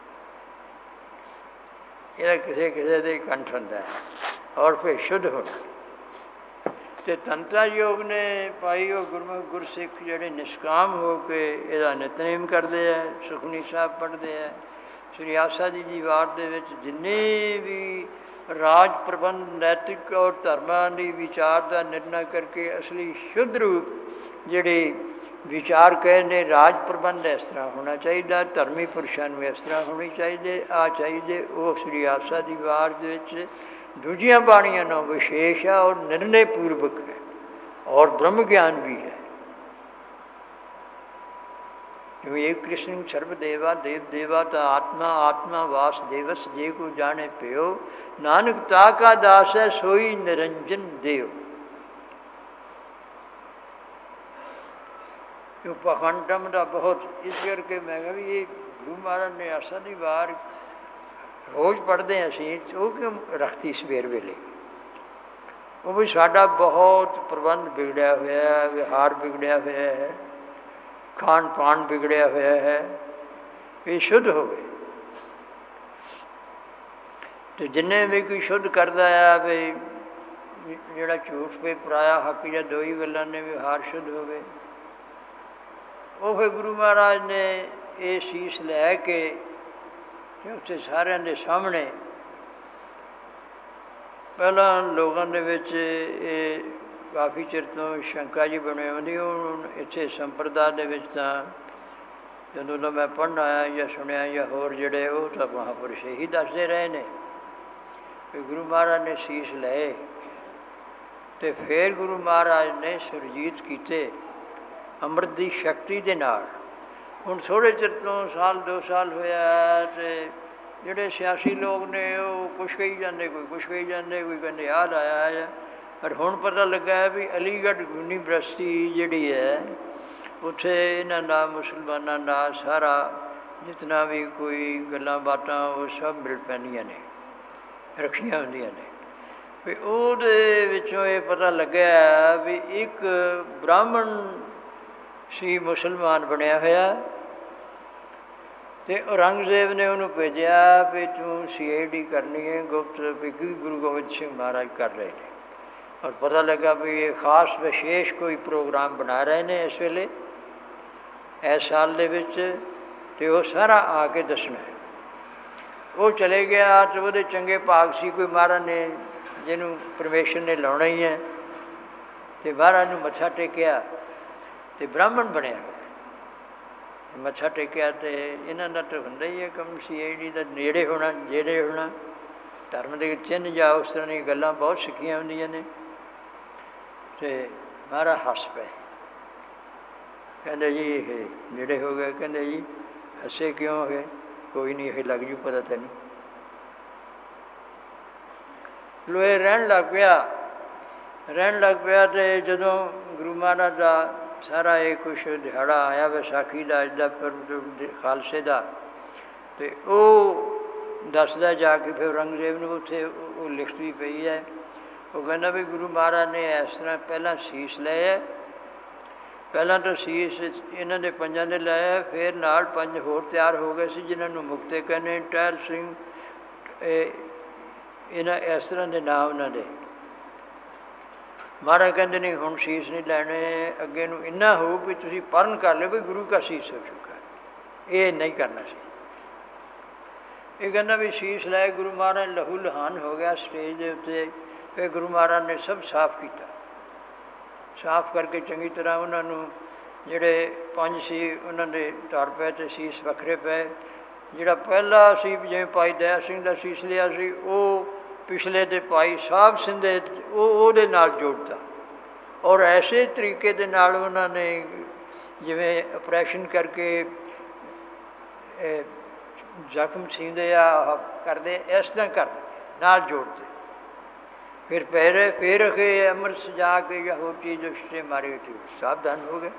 ਇਹਦਾ ਕਿਸੇ ਕਿਸੇ ਦੇ ਕੰਠ ਹੁੰਦਾ ਹੈ ਔਰ ਫਿਰ ਸ਼ੁੱਧ ਹੋਣਾ। ਅਤੇ ਤੰਤਰਾ ਯੋਗ ਨੇ ਭਾਈ ਉਹ ਗੁਰਮੁਖ ਗੁਰਸਿੱਖ ਜਿਹੜੇ ਨਿਸ਼ਕਾਮ ਹੋ ਕੇ ਇਹਦਾ ਨਿਤਨੇਮ ਕਰਦੇ ਹੈ, ਸੁਖਮਨੀ ਸਾਹਿਬ ਪੜ੍ਹਦੇ ਹੈ। ਸ਼੍ਰੀ ਆਸਾ ਜੀ ਦੀ ਵਾਰ ਦੇ ਵਿੱਚ ਜਿੰਨੇ ਵੀ ਰਾਜ ਪ੍ਰਬੰਧ ਨੈਤਿਕ ਔਰ ਧਰਮਾਂ ਦੀ ਵਿਚਾਰ ਦਾ ਨਿਰਣਾ ਕਰਕੇ ਅਸਲੀ ਸ਼ੁੱਧ ਰੂਪ ਜਿਹੜੇ ਵਿਚਾਰ ਕਹੇ ਨੇ, ਰਾਜ ਪ੍ਰਬੰਧ ਇਸ ਤਰ੍ਹਾਂ ਹੋਣਾ ਚਾਹੀਦਾ, ਧਰਮੀ ਪੁਰਸ਼ਾਂ ਨੂੰ ਇਸ ਤਰ੍ਹਾਂ ਹੋਣੀ ਚਾਹੀਦੇ, ਆ ਚਾਹੀਦੇ, ਉਹ ਸ਼੍ਰੀ ਆਸਾ ਦੀ ਵਾਰ ਦੇ ਵਿੱਚ ਦੂਜੀਆਂ ਬਾਣੀਆਂ ਨਾਲੋਂ ਵਿਸ਼ੇਸ਼ ਹੈ ਔਰ ਨਿਰਣੇ ਪੂਰਵਕ ਹੈ ਔਰ ਬ੍ਰਹਮ ਗਿਆਨ ਵੀ ਹੈ। ਕਿਉਂਕਿ ਇਹ ਕ੍ਰਿਸ਼ਨ ਸਰਬ ਦੇਵਾ ਦੇਵ ਦੇਵਾ ਤਾਂ ਆਤਮਾ ਆਤਮਾ ਵਾਸ ਦੇਵਸ, ਜੇ ਕੋ ਜਾਣੇ ਪਿਓ ਨਾਨਕ ਤਾ ਕਾ ਦਾਸ ਹੈ, ਸੋਈ ਨਿਰੰਜਨ ਦੇਵ। ਕਿਉਂ ਪਖੰਡਮ ਦਾ ਬਹੁਤ, ਇਸ ਕਰਕੇ ਮੈਂ ਕਿਹਾ ਵੀ ਇਹ ਗੁਰੂ ਮਹਾਰਾਜ ਨੇ ਆਸਾ ਦੀ ਵਾਰ ਰੋਜ਼ ਪੜ੍ਹਦੇ ਹਾਂ ਅਸੀਂ, ਉਹ ਕਿਉਂ ਰੱਖਤੀ ਸਵੇਰ ਵੇਲੇ? ਉਹ ਵੀ ਸਾਡਾ ਬਹੁਤ ਪ੍ਰਬੰਧ ਵਿਗੜਿਆ ਹੋਇਆ ਹੈ, ਵਿਹਾਰ ਵਿਗੜਿਆ ਹੋਇਆ ਹੈ, ਖਾਣ ਪਾਣ ਵਿਗੜਿਆ ਹੋਇਆ ਹੈ। ਇਹ ਸ਼ੁੱਧ ਹੋਵੇ। ਅਤੇ ਜਿੰਨੇ ਵੀ ਕੋਈ ਸ਼ੁੱਧ ਕਰਦਾ ਆ ਵੀ ਜਿਹੜਾ ਝੂਠ ਪੇ ਪਰਾਇਆ ਹੱਕ ਜਾਂ ਦੋ ਹੀ ਗੱਲਾਂ ਨੇ, ਵਿਹਾਰ ਸ਼ੁੱਧ ਹੋਵੇ। ਉਹ ਫਿਰ ਗੁਰੂ ਮਹਾਰਾਜ ਨੇ ਇਹ ਸੀਸ ਲੈ ਕੇ ਉੱਥੇ ਸਾਰਿਆਂ ਦੇ ਸਾਹਮਣੇ, ਪਹਿਲਾਂ ਲੋਕਾਂ ਦੇ ਵਿੱਚ ਇਹ ਕਾਫੀ ਚਿਰ ਤੋਂ ਸ਼ੰਕਾ ਜੀ ਬਣੀ ਆਉਂਦੀ। ਹੁਣ ਇੱਥੇ ਸੰਪਰਦਾ ਦੇ ਵਿੱਚ ਤਾਂ ਜਦੋਂ ਦਾ ਮੈਂ ਪੜ੍ਹਨ ਆਇਆ ਜਾਂ ਸੁਣਿਆ ਜਾਂ ਹੋਰ ਜਿਹੜੇ, ਉਹ ਤਾਂ ਮਹਾਂਪੁਰਸ਼ ਇਹੀ ਦੱਸਦੇ ਰਹੇ ਨੇ ਕਿ ਗੁਰੂ ਮਹਾਰਾਜ ਨੇ ਸੀਸ ਲਏ ਅਤੇ ਫਿਰ ਗੁਰੂ ਮਹਾਰਾਜ ਨੇ ਸੁਰਜੀਤ ਕੀਤੇ ਅੰਮ੍ਰਿਤ ਦੀ ਸ਼ਕਤੀ ਦੇ ਨਾਲ। ਹੁਣ ਥੋੜ੍ਹੇ ਚਿਰ ਤੋਂ, ਸਾਲ ਦੋ ਸਾਲ ਹੋਇਆ, ਅਤੇ ਜਿਹੜੇ ਸਿਆਸੀ ਲੋਕ ਨੇ ਉਹ ਕੁਛ ਕਹੀ ਜਾਂਦੇ, ਕੋਈ ਕੁਛ ਕਹੀ ਜਾਂਦੇ, ਕੋਈ ਕਹਿੰਦੇ ਆਹ ਲਾਇਆ ਹੈ। ਪਰ ਹੁਣ ਪਤਾ ਲੱਗਾ ਵੀ ਅਲੀਗੜ੍ਹ ਯੂਨੀਵਰਸਿਟੀ ਜਿਹੜੀ ਹੈ ਉੱਥੇ ਇਹਨਾਂ ਦਾ ਮੁਸਲਮਾਨਾਂ ਦਾ ਸਾਰਾ ਜਿਤਨਾ ਵੀ ਕੋਈ ਗੱਲਾਂ ਬਾਤਾਂ ਉਹ ਸਭ ਮਿਲ ਪੈਂਦੀਆਂ ਨੇ, ਰੱਖੀਆਂ ਹੁੰਦੀਆਂ ਨੇ। ਵੀ ਉਹਦੇ ਵਿੱਚੋਂ ਇਹ ਪਤਾ ਲੱਗਿਆ ਵੀ ਇੱਕ ਬ੍ਰਾਹਮਣ ਸੀ ਮੁਸਲਮਾਨ ਬਣਿਆ ਹੋਇਆ, ਅਤੇ ਔਰੰਗਜ਼ੇਬ ਨੇ ਉਹਨੂੰ ਭੇਜਿਆ ਵੀ ਤੂੰ ਸੀ ਆਈ ਡੀ ਕਰਨੀ ਹੈ ਗੁਪਤ, ਵੀ ਕੀ ਗੁਰੂ ਗੋਬਿੰਦ ਸਿੰਘ ਮਹਾਰਾਜ ਕਰ ਰਹੇ ਨੇ। ਔਰ ਪਤਾ ਲੱਗਾ ਵੀ ਇਹ ਖਾਸ ਵਿਸ਼ੇਸ਼ ਕੋਈ ਪ੍ਰੋਗਰਾਮ ਬਣਾ ਰਹੇ ਨੇ ਇਸ ਵੇਲੇ ਇਸ ਸਾਲ ਦੇ ਵਿੱਚ, ਅਤੇ ਉਹ ਸਾਰਾ ਆ ਕੇ ਦੱਸਣਾ ਹੈ। ਉਹ ਚਲੇ ਗਿਆ ਅਤੇ ਉਹਦੇ ਚੰਗੇ ਭਾਗ ਸੀ ਕੋਈ ਮਹਾਰਾਜ ਨੇ ਜਿਹਨੂੰ ਪਰਮੇਸ਼ਰ ਨੇ ਲਾਉਣਾ ਹੀ ਹੈ, ਅਤੇ ਮਹਾਰਾਜ ਨੂੰ ਮੱਥਾ ਟੇਕਿਆ ਅਤੇ ਬ੍ਰਾਹਮਣ ਬਣਿਆ। ਮੱਥਾ ਟੇਕਿਆ ਅਤੇ ਇਹਨਾਂ ਦਾ ਤਾਂ ਹੁੰਦਾ ਹੀ ਹੈ ਕੰਮ ਸੀ ਆਈ ਡੀ ਦਾ ਨੇੜੇ ਹੋਣਾ, ਨੇੜੇ ਹੋਣਾ, ਧਰਮ ਦੇ ਚਿੰਨ੍ਹ ਜਾਂ ਉਸ ਤਰ੍ਹਾਂ ਦੀਆਂ ਗੱਲਾਂ ਬਹੁਤ ਸਿੱਖੀਆਂ ਹੁੰਦੀਆਂ ਨੇ। ਅਤੇ ਮਹਾਰਾਜ ਹੱਸ ਪਏ, ਕਹਿੰਦੇ ਜੀ ਇਹ ਨੇੜੇ ਹੋ ਗਏ। ਕਹਿੰਦੇ ਜੀ ਹੱਸੇ ਕਿਉਂ ਹੋ ਗਏ? ਕੋਈ ਨਹੀਂ, ਇਹ ਲੱਗ ਜੂ ਪਤਾ ਤੈਨੂੰ। ਲੋਏ ਰਹਿਣ ਲੱਗ ਪਿਆ, ਰਹਿਣ ਲੱਗ ਪਿਆ ਅਤੇ ਜਦੋਂ ਗੁਰੂ ਮਹਾਰਾਜ ਦਾ ਸਾਰਾ ਇਹ ਕੁਛ ਦਿਹਾੜਾ ਆਇਆ ਵਿਸਾਖੀ ਦਾ, ਅੱਜ ਦਾ ਪੁਰਬ ਖਾਲਸੇ ਦਾ, ਅਤੇ ਉਹ ਦੱਸਦਾ ਜਾ ਕੇ ਫਿਰ ਔਰੰਗਜ਼ੇਬ ਨੂੰ ਉੱਥੇ ਉਹ ਲਿਖਤੀ ਪਈ ਹੈ। ਉਹ ਕਹਿੰਦਾ ਵੀ ਗੁਰੂ ਮਹਾਰਾਜ ਨੇ ਇਸ ਤਰ੍ਹਾਂ ਪਹਿਲਾਂ ਸੀਸ ਲਏ ਹੈ, ਪਹਿਲਾਂ ਤਾਂ ਸੀਸ ਇਹਨਾਂ ਦੇ ਪੰਜਾਂ ਦੇ ਲਾਇਆ, ਫਿਰ ਨਾਲ ਪੰਜ ਹੋਰ ਤਿਆਰ ਹੋ ਗਏ ਸੀ ਜਿਨ੍ਹਾਂ ਨੂੰ ਮੁਕਤੇ ਕਹਿੰਦੇ, ਟਹਿਲ ਸਿੰਘ, ਇਹਨਾਂ ਇਸ ਤਰ੍ਹਾਂ ਦੇ ਨਾਮ ਉਹਨਾਂ ਦੇ। ਮਹਾਰਾਜ ਕਹਿੰਦੇ ਨਹੀਂ ਹੁਣ ਸੀਸ ਨਹੀਂ ਲੈਣੇ, ਅੱਗੇ ਨੂੰ ਇੰਨਾ ਹੋਊ ਵੀ ਤੁਸੀਂ ਪਰਨ ਕਰ ਲਿਓ ਵੀ ਗੁਰੂ ਕਾ ਸੀਸ ਹੋ ਚੁੱਕਾ। ਇਹ ਨਹੀਂ ਕਰਨਾ ਸੀ। ਇਹ ਕਹਿੰਦਾ ਵੀ ਸੀਸ ਲੈ ਗੁਰੂ ਮਹਾਰਾਜ ਲਹੂ ਲਹਾਨ ਹੋ ਗਿਆ ਸਟੇਜ ਦੇ ਉੱਤੇ। ਫਿਰ ਗੁਰੂ ਮਹਾਰਾਜ ਨੇ ਸਭ ਸਾਫ਼ ਕੀਤਾ, ਸਾਫ਼ ਕਰਕੇ ਚੰਗੀ ਤਰ੍ਹਾਂ ਉਹਨਾਂ ਨੂੰ ਜਿਹੜੇ ਪੰਜ ਸੀ ਉਹਨਾਂ ਦੇ ਧੜ ਪਏ ਅਤੇ ਸੀਸ ਵੱਖਰੇ ਪਏ। ਜਿਹੜਾ ਪਹਿਲਾ ਸੀ ਜਿਵੇਂ ਭਾਈ ਦਇਆ ਸਿੰਘ ਦਾ ਸੀਸ ਲਿਆ ਸੀ ਉਹ ਪਿਛਲੇ ਦੇ ਭਾਈ ਸਾਹਿਬ ਸਿੰਘ ਦੇ ਉਹ ਉਹਦੇ ਨਾਲ ਜੋੜਤਾ। ਔਰ ਐਸੇ ਤਰੀਕੇ ਦੇ ਨਾਲ ਉਹਨਾਂ ਨੇ ਜਿਵੇਂ ਆਪਰੇਸ਼ਨ ਕਰਕੇ ਜ਼ਖਮ ਸੀਂਦੇ ਆ ਕਰਦੇ, ਇਸ ਤਰ੍ਹਾਂ ਕਰਦੇ ਨਾਲ ਜੋੜਦੇ। ਫਿਰ ਪਹਿਰੇ ਫਿਰ ਅਖੇ ਅੰਮ੍ਰਿਤ ਸਜਾ ਕੇ ਜਾਂ ਹੋਰ ਚੀਜ਼ ਉਸਤੇ ਮਾਰੇ ਸਾਵਧਾਨ ਹੋ ਗਏ।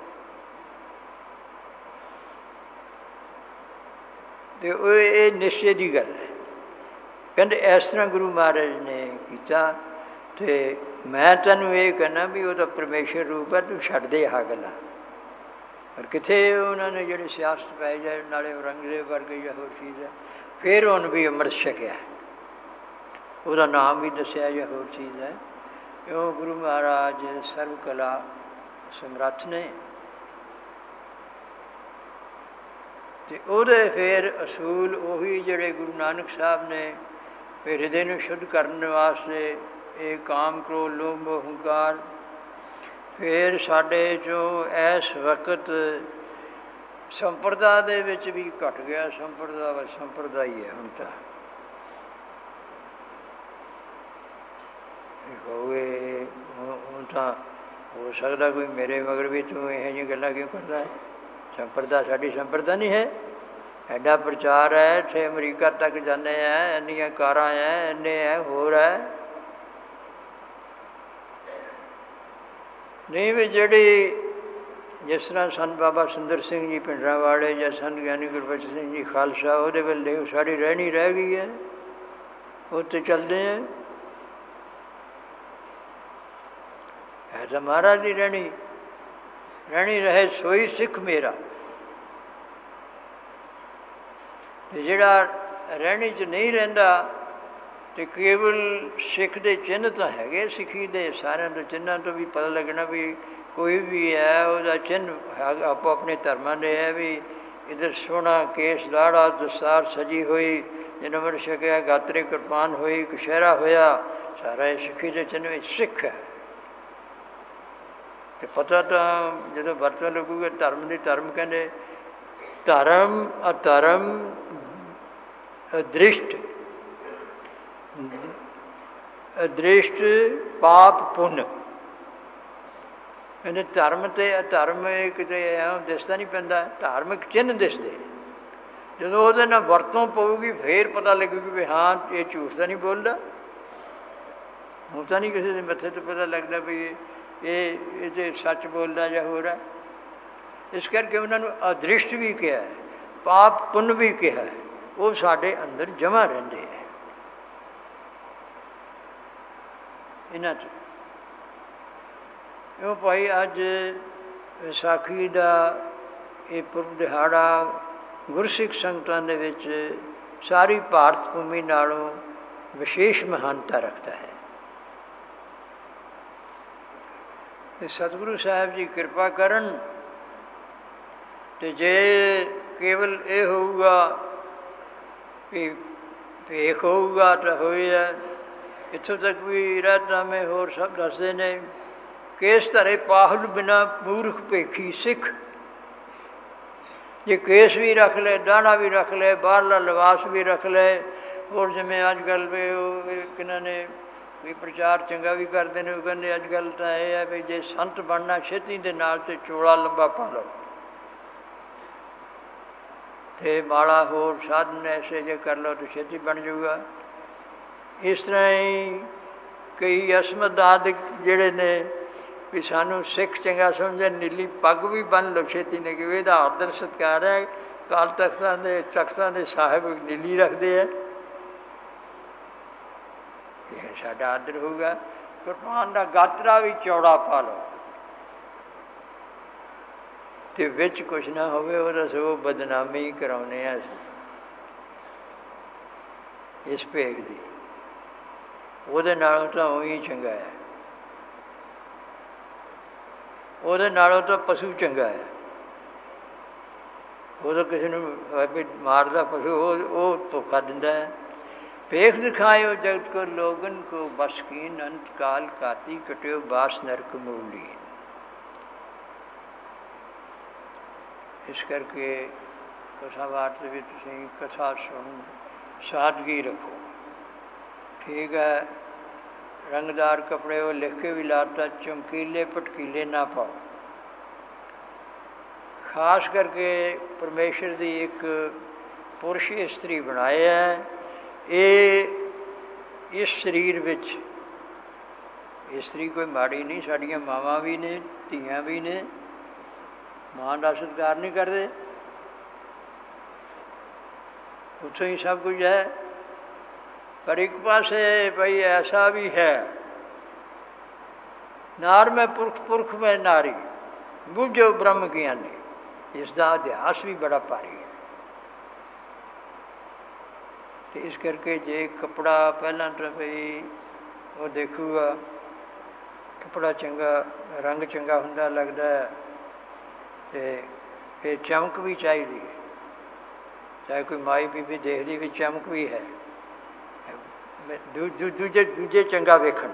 ਅਤੇ ਉਹ ਇਹ ਨਿਸ਼ਚੇ ਦੀ ਗੱਲ ਹੈ। ਕਹਿੰਦੇ ਇਸ ਤਰ੍ਹਾਂ ਗੁਰੂ ਮਹਾਰਾਜ ਨੇ ਕੀਤਾ। ਅਤੇ ਮੈਂ ਤੈਨੂੰ ਇਹ ਕਹਿੰਦਾ ਵੀ ਉਹ ਤਾਂ ਪਰਮੇਸ਼ਰ ਰੂਪ ਹੈ, ਤੂੰ ਛੱਡ ਦੇ ਆਹ ਗੱਲਾਂ। ਪਰ ਕਿੱਥੇ ਉਹਨਾਂ ਨੇ ਜਿਹੜੇ ਸਿਆਸਤ ਪੈ ਜਾਏ ਨਾਲੇ ਔਰੰਗਜ਼ੇਬ ਵਰਗੇ ਜਾਂ ਹੋਰ ਚੀਜ਼ ਹੈ। ਫਿਰ ਉਹਨੂੰ ਵੀ ਅੰਮ੍ਰਿਤ ਛਕਿਆ, ਉਹਦਾ ਨਾਮ ਵੀ ਦੱਸਿਆ ਜਾਂ ਹੋਰ ਚੀਜ਼ ਹੈ। ਕਿਉਂ ਗੁਰੂ ਮਹਾਰਾਜ ਸਰਵ ਕਲਾ ਸਮਰੱਥ ਨੇ। ਅਤੇ ਉਹਦੇ ਫਿਰ ਅਸੂਲ ਉਹੀ ਜਿਹੜੇ ਗੁਰੂ ਨਾਨਕ ਸਾਹਿਬ ਨੇ ਫਿਰ ਹਿਰਦੇ ਨੂੰ ਸ਼ੁੱਧ ਕਰਨ ਵਾਸਤੇ ਇਹ ਕਾਮ, ਕ੍ਰੋਧ, ਲੋਭ, ਹੰਕਾਰ। ਫਿਰ ਸਾਡੇ 'ਚੋਂ ਇਸ ਵਕਤ ਸੰਪਰਦਾ ਦੇ ਵਿੱਚ ਵੀ ਘੱਟ ਗਿਆ। ਸੰਪਰਦਾ ਵਾ ਸੰਪਰਦਾ ਹੀ ਹੈ ਹੁਣ ਤਾਂ। ਹੋਵੇ ਹੁਣ ਤਾਂ ਹੋ ਸਕਦਾ ਕੋਈ ਮੇਰੇ ਮਗਰ ਵੀ ਤੂੰ ਇਹੋ ਜਿਹੀਆਂ ਗੱਲਾਂ ਕਿਉਂ ਕਰਦਾ ਹੈ? ਸੰਪਰਦਾ ਸਾਡੀ ਸੰਪਰਦਾ ਨਹੀਂ ਹੈ। ਐਡਾ ਪ੍ਰਚਾਰ ਹੈ, ਇੱਥੇ ਅਮਰੀਕਾ ਤੱਕ ਜਾਂਦੇ ਹੈ, ਇੰਨੀਆਂ ਕਾਰਾਂ ਹੈ, ਇੰਨੇ ਹੈ, ਹੋਰ ਹੈ। ਨਹੀਂ ਵੀ ਜਿਹੜੀ ਜਿਸ ਤਰ੍ਹਾਂ ਸੰਤ ਬਾਬਾ ਸੁੰਦਰ ਸਿੰਘ ਜੀ ਭਿੰਡਰਾਂ ਵਾਲੇ ਜਾਂ ਸੰਤ ਗਿਆਨੀ ਗੁਰਬਚਨ ਸਿੰਘ ਜੀ ਖਾਲਸਾ, ਉਹਦੇ ਵੇਲੇ ਸਾਡੀ ਰਹਿਣੀ ਰਹਿ ਗਈ ਹੈ, ਉੱਥੇ ਚੱਲਦੇ ਹੈ। ਹੈ ਤਾਂ ਮਹਾਰਾਜ ਦੀ ਰਹਿਣੀ, ਰਹਿਣੀ ਰਹੇ ਸੋਈ ਸਿੱਖ ਮੇਰਾ। ਅਤੇ ਜਿਹੜਾ ਰਹਿਣੀ 'ਚ ਨਹੀਂ ਰਹਿੰਦਾ ਅਤੇ ਕੇਵਲ ਸਿੱਖ ਦੇ ਚਿੰਨ੍ਹ ਤਾਂ ਹੈਗੇ, ਸਿੱਖੀ ਦੇ ਸਾਰਿਆਂ ਤੋਂ ਚਿੰਨ੍ਹਾਂ ਤੋਂ ਵੀ ਪਤਾ ਲੱਗਣਾ ਵੀ ਕੋਈ ਵੀ ਹੈ ਉਹਦਾ ਚਿੰਨ੍ਹ ਆਪੋ ਆਪਣੇ ਧਰਮਾਂ ਦੇ ਹੈ। ਵੀ ਇੱਧਰ ਸੋਹਣਾ ਕੇਸ ਲਾੜਾ ਦਸਤਾਰ ਸਜੀ ਹੋਈ, ਜਨਮਰ ਛਕਿਆ, ਗਾਤਰੇ ਕਿਰਪਾਨ ਹੋਈ, ਕਸ਼ਹਿਰਾ ਹੋਇਆ, ਸਾਰਾ ਇਹ ਸਿੱਖੀ ਦੇ ਚਿੰਨ੍ਹ ਵਿੱਚ ਸਿੱਖ ਹੈ। ਅਤੇ ਪਤਾ ਤਾਂ ਜਦੋਂ ਵਰਤੋਂ ਲੱਗੂਗਾ ਧਰਮ ਦੀ, ਧਰਮ ਕਹਿੰਦੇ ਧਰਮ ਅਧਰਮ ਅਦ੍ਰਿਸ਼ਟ ਅਦ੍ਰਿਸ਼ਟ ਪਾਪ ਪੁੰਨ। ਕਹਿੰਦੇ ਧਰਮ ਅਤੇ ਅਧਰਮ ਕਿਤੇ ਐਂ ਦਿਸਦਾ ਨਹੀਂ ਪੈਂਦਾ, ਧਾਰਮਿਕ ਚਿੰਨ੍ਹ ਦਿਸਦੇ। ਜਦੋਂ ਉਹਦੇ ਨਾਲ ਵਰਤੋਂ ਪਊਗੀ ਫੇਰ ਪਤਾ ਲੱਗੂਗੀ ਵੀ ਹਾਂ ਇਹ ਝੂਠ ਤਾਂ ਨਹੀਂ ਬੋਲਦਾ। ਹੁਣ ਤਾਂ ਨਹੀਂ ਕਿਸੇ ਦੇ ਮੱਥੇ ਤੋਂ ਪਤਾ ਲੱਗਦਾ ਵੀ ਇਹ ਇਹ ਤੇ ਸੱਚ ਬੋਲਦਾ ਜਾਂ ਹੋਰ ਹੈ। ਇਸ ਕਰਕੇ ਉਹਨਾਂ ਨੂੰ ਅਦ੍ਰਿਸ਼ਟ ਵੀ ਕਿਹਾ, ਪਾਪ ਪੁੰਨ ਵੀ ਕਿਹਾ, ਉਹ ਸਾਡੇ ਅੰਦਰ ਜਮ੍ਹਾਂ ਰਹਿੰਦੇ ਹੈ ਇਹਨਾਂ 'ਚ। ਕਿਉਂ ਭਾਈ ਅੱਜ ਵਿਸਾਖੀ ਦਾ ਇਹ ਪੁਰਬ ਦਿਹਾੜਾ ਗੁਰਸਿੱਖ ਸੰਗਤਾਂ ਦੇ ਵਿੱਚ ਸਾਰੀ ਭਾਰਤ ਭੂਮੀ ਨਾਲੋਂ ਵਿਸ਼ੇਸ਼ ਮਹਾਨਤਾ ਰੱਖਦਾ ਹੈ। ਤੇ ਸਤਿਗੁਰੂ ਸਾਹਿਬ ਜੀ ਕਿਰਪਾ ਕਰਨ ਤੇ ਜੇ ਕੇਵਲ ਇਹ ਹੋਊਗਾ ਕਿ ਭੇਖ ਹੋਊਗਾ ਤਾਂ ਹੋਈ ਹੈ। ਇੱਥੋਂ ਤੱਕ ਵੀ ਰਹਿਤਨਾਮੇ ਹੋਰ ਸਭ ਦੱਸਦੇ ਨੇ, ਕੇਸ ਧਰੇ ਪਾਹੁਲ ਬਿਨਾ ਮੂਰਖ ਭੇਖੀ ਸਿੱਖ। ਜੇ ਕੇਸ ਵੀ ਰੱਖ ਲੈ, ਦਾਣਾ ਵੀ ਰੱਖ ਲੈ, ਬਾਹਰਲਾ ਲਿਬਾਸ ਵੀ ਰੱਖ ਲੈ, ਹੋਰ ਜਿਵੇਂ ਅੱਜ ਕੱਲ੍ਹ ਵੀ ਉਹ ਕਿਹਨਾਂ ਨੇ ਵੀ ਪ੍ਰਚਾਰ ਚੰਗਾ ਵੀ ਕਰਦੇ ਨੇ, ਉਹ ਕਹਿੰਦੇ ਅੱਜ ਕੱਲ੍ਹ ਤਾਂ ਇਹ ਹੈ ਵੀ ਜੇ ਸੰਤ ਬਣਨਾ ਛੇਤੀ ਦੇ ਨਾਲ ਤੇ ਚੋਲਾ ਲੰਬਾ ਪਾ ਲਓ ਤੇ ਮਾਲਾ ਹੋਰ ਸਾਧਨ ਐਸੇ ਜੇ ਕਰ ਲਓ ਤਾਂ ਛੇਤੀ ਬਣ ਜਾਊਗਾ। ਇਸ ਤਰ੍ਹਾਂ ਹੀ ਕਈ ਅਸਮਦਾਦਿਕ ਜਿਹੜੇ ਨੇ ਵੀ ਸਾਨੂੰ ਸਿੱਖ ਚੰਗਾ ਸਮਝਣ, ਨੀਲੀ ਪੱਗ ਵੀ ਬੰਨ੍ਹ ਲਓ ਛੇਤੀ ਨੇ, ਕਿ ਇਹਦਾ ਆਦਰ ਸਤਿਕਾਰ ਹੈ। ਕਾਲ ਤਖਤਾਂ ਦੇ ਤਖਤਾਂ ਦੇ ਸਾਹਿਬ ਨੀਲੀ ਰੱਖਦੇ ਹੈ, ਇਹ ਸਾਡਾ ਆਦਰ ਹੋਊਗਾ। ਕਿਰਪਾਨ ਦਾ ਗਾਤਰਾ ਵੀ ਚੌੜਾ ਪਾ ਲਓ ਤੇ ਵਿੱਚ ਕੁਛ ਨਾ ਹੋਵੇ, ਉਹਦਾ ਸਗੋਂ ਬਦਨਾਮੀ ਕਰਾਉਂਦੇ ਹਾਂ ਅਸੀਂ ਇਸ ਭੇਖ ਦੀ। ਉਹਦੇ ਨਾਲੋਂ ਤਾਂ ਉਹੀ ਚੰਗਾ ਹੈ, ਉਹਦੇ ਨਾਲੋਂ ਤਾਂ ਪਸ਼ੂ ਚੰਗਾ ਹੈ। ਉਹ ਤਾਂ ਕਿਸੇ ਨੂੰ ਮਾਰਦਾ ਪਸ਼ੂ, ਉਹ ਉਹ ਧੋਖਾ ਦਿੰਦਾ ਹੈ। ਭੇਖ ਦਿਖਾਇਓ ਜਗਤ ਕੋ ਲੋਗਨ ਕੋ ਬਸ ਕੀਨ, ਅੰਤ ਕਾਲ ਕਾਤੀ ਕਟਿਓ ਬਾਸ ਨਰਕ ਮੂਲੀ। ਇਸ ਕਰਕੇ ਕਥਾ ਵਾਰਤ ਦੇ ਵਿੱਚ ਤੁਸੀਂ ਕਥਾ ਸੁਣ, ਸਾਦਗੀ ਰੱਖੋ। ਠੀਕ ਹੈ, ਰੰਗਦਾਰ ਕੱਪੜੇ ਉਹ ਲਿਖ ਕੇ ਵੀ ਲਾਤਾ, ਚਮਕੀਲੇ ਭਟਕੀਲੇ ਨਾ ਪਾਓ। ਖਾਸ ਕਰਕੇ ਪਰਮੇਸ਼ਰ ਦੀ ਇੱਕ ਪੁਰਸ਼ ਇਸਤਰੀ ਬਣਾਇਆ ਹੈ। ਇਹ ਇਸ ਸਰੀਰ ਵਿੱਚ ਇਸਤਰੀ ਕੋਈ ਮਾੜੀ ਨਹੀਂ, ਸਾਡੀਆਂ ਮਾਵਾਂ ਵੀ ਨੇ, ਧੀਆਂ ਵੀ ਨੇ, ਮਾਂ ਦਾ ਸਤਿਕਾਰ ਨਹੀਂ ਕਰਦੇ, ਉੱਥੋਂ ਹੀ ਸਭ ਕੁਝ ਹੈ। ਪਰ ਇੱਕ ਪਾਸੇ ਭਈ ਐਸਾ ਵੀ ਹੈ, ਨਾਰ ਮੈਂ ਪੁਰਖ ਪੁਰਖ ਮੈਂ ਨਾਰੀ, ਬੁੱਝੋ ਬ੍ਰਹਮ ਗਿਆਨੀ। ਇਸ ਦਾ ਇਤਿਹਾਸ ਵੀ ਬੜਾ ਭਾਰੀ ਹੈ। ਅਤੇ ਇਸ ਕਰਕੇ ਜੇ ਕੱਪੜਾ ਪਹਿਲਾਂ ਤਾਂ ਭਈ ਉਹ ਦੇਖੂਗਾ, ਕੱਪੜਾ ਚੰਗਾ, ਰੰਗ ਚੰਗਾ ਹੁੰਦਾ ਲੱਗਦਾ ਹੈ, ਅਤੇ ਇਹ ਚਮਕ ਵੀ ਚਾਹੀਦੀ ਹੈ। ਚਾਹੇ ਕੋਈ ਮਾਈ ਬੀਬੀ ਦੇਖਦੀ ਵੀ ਚਮਕ ਵੀ ਹੈ, ਦੂਜੇ ਦੂਜੇ ਚੰਗਾ ਵੇਖਣ,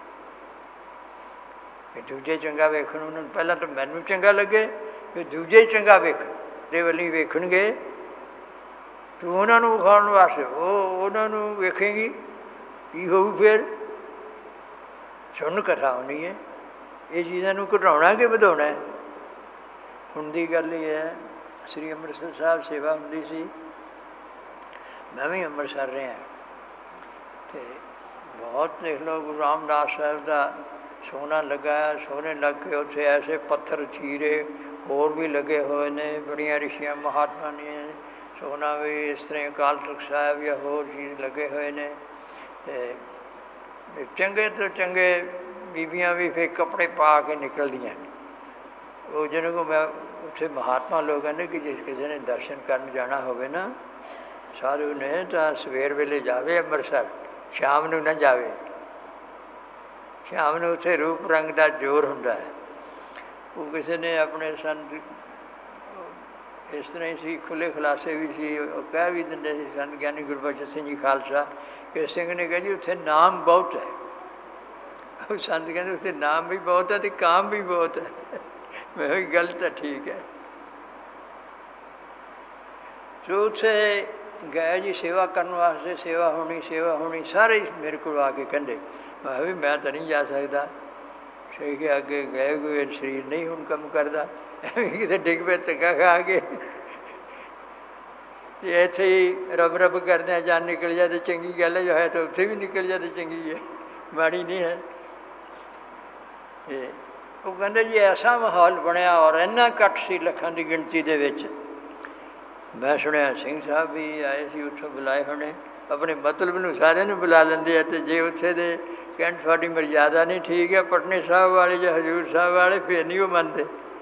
ਇਹ ਦੂਜੇ ਚੰਗਾ ਵੇਖਣ। ਉਹਨਾਂ ਨੂੰ ਪਹਿਲਾਂ ਤਾਂ ਮੈਨੂੰ ਚੰਗਾ ਲੱਗੇ, ਫਿਰ ਦੂਜੇ ਚੰਗਾ ਵੇਖਣ ਦੇ ਵੱਲ ਵੇਖਣਗੇ। ਤੂੰ ਉਹਨਾਂ ਨੂੰ ਵਿਖਾਉਣ ਵਾਸਤੇ ਉਹ ਉਹਨਾਂ ਨੂੰ ਵੇਖੇਗੀ, ਕੀ ਹੋਊ ਫਿਰ? ਸੁਣ ਕਥਾ ਹੋਣੀ ਹੈ। ਇਹ ਚੀਜ਼ਾਂ ਨੂੰ ਘਟਾਉਣਾ ਕਿ ਵਧਾਉਣਾ? ਹੁਣ ਦੀ ਗੱਲ ਇਹ ਹੈ, ਸ੍ਰੀ ਅੰਮ੍ਰਿਤਸਰ ਸਾਹਿਬ ਸੇਵਾ ਹੁੰਦੀ ਸੀ, ਮੈਂ ਵੀ ਅੰਮ੍ਰਿਤਸਰ ਰਿਹਾ, ਅਤੇ ਬਹੁਤ ਦੇਖ ਲਓ ਗੁਰੂ ਰਾਮਦਾਸ ਸਾਹਿਬ ਦਾ ਸੋਨਾ ਲੱਗਾ, ਸੋਨੇ ਲੱਗ ਕੇ ਉੱਥੇ ਐਸੇ ਪੱਥਰ ਚੀਰੇ ਹੋਰ ਵੀ ਲੱਗੇ ਹੋਏ ਨੇ, ਬੜੀਆਂ ਰਿਸ਼ੀਆਂ ਮਹਾਤਮਾ ਨੇ ਸੋਨਾ ਵੀ ਇਸ ਤਰ੍ਹਾਂ ਅਕਾਲ ਤਖ਼ਤ ਸਾਹਿਬ ਜਾਂ ਹੋਰ ਚੀਜ਼ ਲੱਗੇ ਹੋਏ ਨੇ। ਅਤੇ ਚੰਗੇ ਤੋਂ ਚੰਗੇ ਬੀਬੀਆਂ ਵੀ ਫਿਰ ਕੱਪੜੇ ਪਾ ਕੇ ਨਿਕਲਦੀਆਂ ਨੇ। ਉਹ ਜਿਹਨੂੰ ਕੋ ਮੈਂ ਉੱਥੇ ਮਹਾਤਮਾ ਲੋਕ ਕਹਿੰਦੇ ਕਿ ਜਿਸ ਕਿਸੇ ਨੇ ਦਰਸ਼ਨ ਕਰਨ ਜਾਣਾ ਹੋਵੇ ਨਾ ਸਾਧੂ ਨੇ, ਤਾਂ ਸਵੇਰ ਵੇਲੇ ਜਾਵੇ ਅੰਮ੍ਰਿਤਸਰ, ਸ਼ਾਮ ਨੂੰ ਨਾ ਜਾਵੇ। ਸ਼ਾਮ ਨੂੰ ਉੱਥੇ ਰੂਪ ਰੰਗ ਦਾ ਜ਼ੋਰ ਹੁੰਦਾ ਹੈ। ਉਹ ਕਿਸੇ ਨੇ ਆਪਣੇ ਸੰਤ ਇਸ ਤਰ੍ਹਾਂ ਹੀ ਸੀ, ਖੁੱਲ੍ਹੇ ਖੁਲਾਸੇ ਵੀ ਸੀ, ਉਹ ਕਹਿ ਵੀ ਦਿੰਦੇ ਸੀ ਸੰਤ ਗਿਆਨੀ ਗੁਰਬਚਨ ਸਿੰਘ ਜੀ ਖਾਲਸਾ, ਕਿ ਸਿੰਘ ਨੇ ਕਿਹਾ ਜੀ ਉੱਥੇ ਨਾਮ ਬਹੁਤ ਹੈ। ਉਹ ਸੰਤ ਕਹਿੰਦੇ ਉੱਥੇ ਨਾਮ ਵੀ ਬਹੁਤ ਹੈ ਅਤੇ ਕਾਮ ਵੀ ਬਹੁਤ ਹੈ। ਮੈਂ ਕਿਹਾ ਗੱਲ ਤਾਂ ਠੀਕ ਹੈ। ਸੋ ਉੱਥੇ ਗਏ ਜੀ ਸੇਵਾ ਕਰਨ ਵਾਸਤੇ, ਸੇਵਾ ਹੋਣੀ ਸੇਵਾ ਹੋਣੀ ਸਾਰੇ ਮੇਰੇ ਕੋਲ ਆ ਕੇ ਕਹਿੰਦੇ। ਮੈਂ ਵੀ ਮੈਂ ਤਾਂ ਨਹੀਂ ਜਾ ਸਕਦਾ, ਸਹੀ ਕਿ ਅੱਗੇ ਗਏ ਕੋਈ ਸਰੀਰ ਨਹੀਂ ਹੁਣ ਕੰਮ ਕਰਦਾ, ਐਵੇਂ ਕਿਤੇ ਡਿੱਗ ਪਏ ਧੱਕਾ ਖਾ ਕੇ। ਤੇ ਇੱਥੇ ਹੀ ਰੱਬ ਰੱਬ ਕਰਦਿਆਂ ਜਾਨ ਨਿਕਲ ਜਾਏ ਤਾਂ ਚੰਗੀ ਗੱਲ ਹੈ, ਜੋ ਹੈ ਤਾਂ ਉੱਥੇ ਵੀ ਨਿਕਲ ਜਾਏ ਤਾਂ ਚੰਗੀ ਹੈ, ਮਾੜੀ ਨਹੀਂ ਹੈ। ਤੇ ਉਹ ਕਹਿੰਦੇ ਜੀ ਐਸਾ ਮਾਹੌਲ ਬਣਿਆ ਔਰ ਇੰਨਾ ਇਕੱਠ ਸੀ ਲੱਖਾਂ ਦੀ ਗਿਣਤੀ ਦੇ ਵਿੱਚ। ਮੈਂ ਸੁਣਿਆ ਸਿੰਘ ਸਾਹਿਬ ਵੀ ਆਏ ਸੀ, ਉੱਥੋਂ ਬੁਲਾਏ ਹੋਣੇ, ਆਪਣੇ ਮਤਲਬ ਨੂੰ ਸਾਰਿਆਂ ਨੂੰ ਬੁਲਾ ਲੈਂਦੇ ਆ। ਅਤੇ ਜੇ ਉੱਥੇ ਦੇ ਕਹਿਣ ਤੁਹਾਡੀ ਮਰਜ਼ਾਦਾ ਨਹੀਂ ਠੀਕ ਹੈ, ਪਟਨੇ ਸਾਹਿਬ ਵਾਲੇ ਜਾਂ ਹਜ਼ੂਰ ਸਾਹਿਬ ਵਾਲੇ, ਫਿਰ ਨਹੀਂ ਉਹ ਮੰਨਦੇ।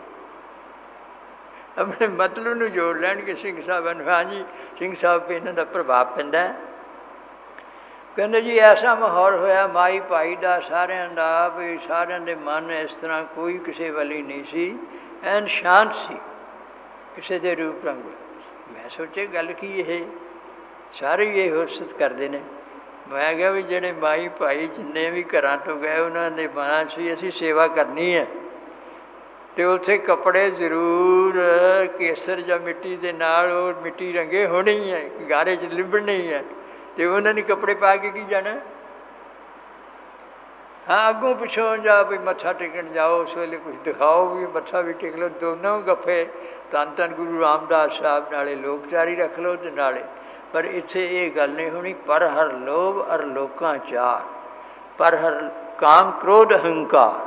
ਆਪਣੇ ਮਤਲਬ ਨੂੰ ਜੋੜ ਲੈਣਗੇ ਸਿੰਘ ਸਾਹਿਬਾਂ ਨੂੰ। ਹਾਂਜੀ ਸਿੰਘ ਸਾਹਿਬ 'ਤੇ ਇਹਨਾਂ ਦਾ ਪ੍ਰਭਾਵ ਪੈਂਦਾ। ਕਹਿੰਦੇ ਜੀ ਐਸਾ ਮਾਹੌਲ ਹੋਇਆ ਮਾਈ ਭਾਈ ਦਾ ਸਾਰਿਆਂ ਦਾ, ਵੀ ਸਾਰਿਆਂ ਦੇ ਮਨ ਇਸ ਤਰ੍ਹਾਂ ਕੋਈ ਕਿਸੇ ਵਾਲੀ ਨਹੀਂ ਸੀ, ਐਨ ਸ਼ਾਂਤ ਸੀ ਕਿਸੇ ਦੇ ਰੂਪ ਰੰਗ। ਮੈਂ ਸੋਚਿਆ ਗੱਲ ਕੀ ਇਹ, ਸਾਰੇ ਹੀ ਇਹ ਹੁਸਤ ਕਰਦੇ ਨੇ। ਮੈਂ ਕਿਹਾ ਵੀ ਜਿਹੜੇ ਮਾਈ ਭਾਈ ਜਿੰਨੇ ਵੀ ਘਰਾਂ ਤੋਂ ਗਏ ਉਹਨਾਂ ਦੇ ਮਨਾਂ 'ਚ ਵੀ ਅਸੀਂ ਸੇਵਾ ਕਰਨੀ ਹੈ, ਅਤੇ ਉੱਥੇ ਕੱਪੜੇ ਜ਼ਰੂਰ ਕੇਸਰ ਜਾਂ ਮਿੱਟੀ ਦੇ ਨਾਲ ਉਹ ਮਿੱਟੀ ਰੰਗੇ ਹੋਣੇ ਹੀ ਹੈ, ਗਾਰੇ 'ਚ ਲਿਬੜਨੇ ਹੀ ਹੈ। ਅਤੇ ਉਹਨਾਂ ਨੇ ਕੱਪੜੇ ਪਾ ਕੇ ਕੀ ਜਾਣਾ। ਹਾਂ ਅੱਗੋਂ ਪਿੱਛੋਂ ਜਾ ਵੀ ਮੱਥਾ ਟੇਕਣ ਜਾਓ, ਉਸ ਵੇਲੇ ਕੁਛ ਦਿਖਾਓ ਵੀ ਮੱਥਾ ਵੀ ਟੇਕ ਲਓ, ਦੋਨੋਂ ਗੱਫੇ ਧੰਨ ਧੰਨ ਗੁਰੂ ਰਾਮਦਾਸ ਸਾਹਿਬ, ਨਾਲੇ ਲੋਕਚਾਰੀ ਰੱਖ ਲਓ ਅਤੇ ਨਾਲੇ। ਪਰ ਇੱਥੇ ਇਹ ਗੱਲ ਨਹੀਂ ਹੋਣੀ, ਪਰ ਹਰ ਲੋਭ ਅਰ ਲੋਕਾਂ ਚਾਰ, ਪਰ ਹਰ ਕਾਮ ਕ੍ਰੋਧ ਅਹੰਕਾਰ।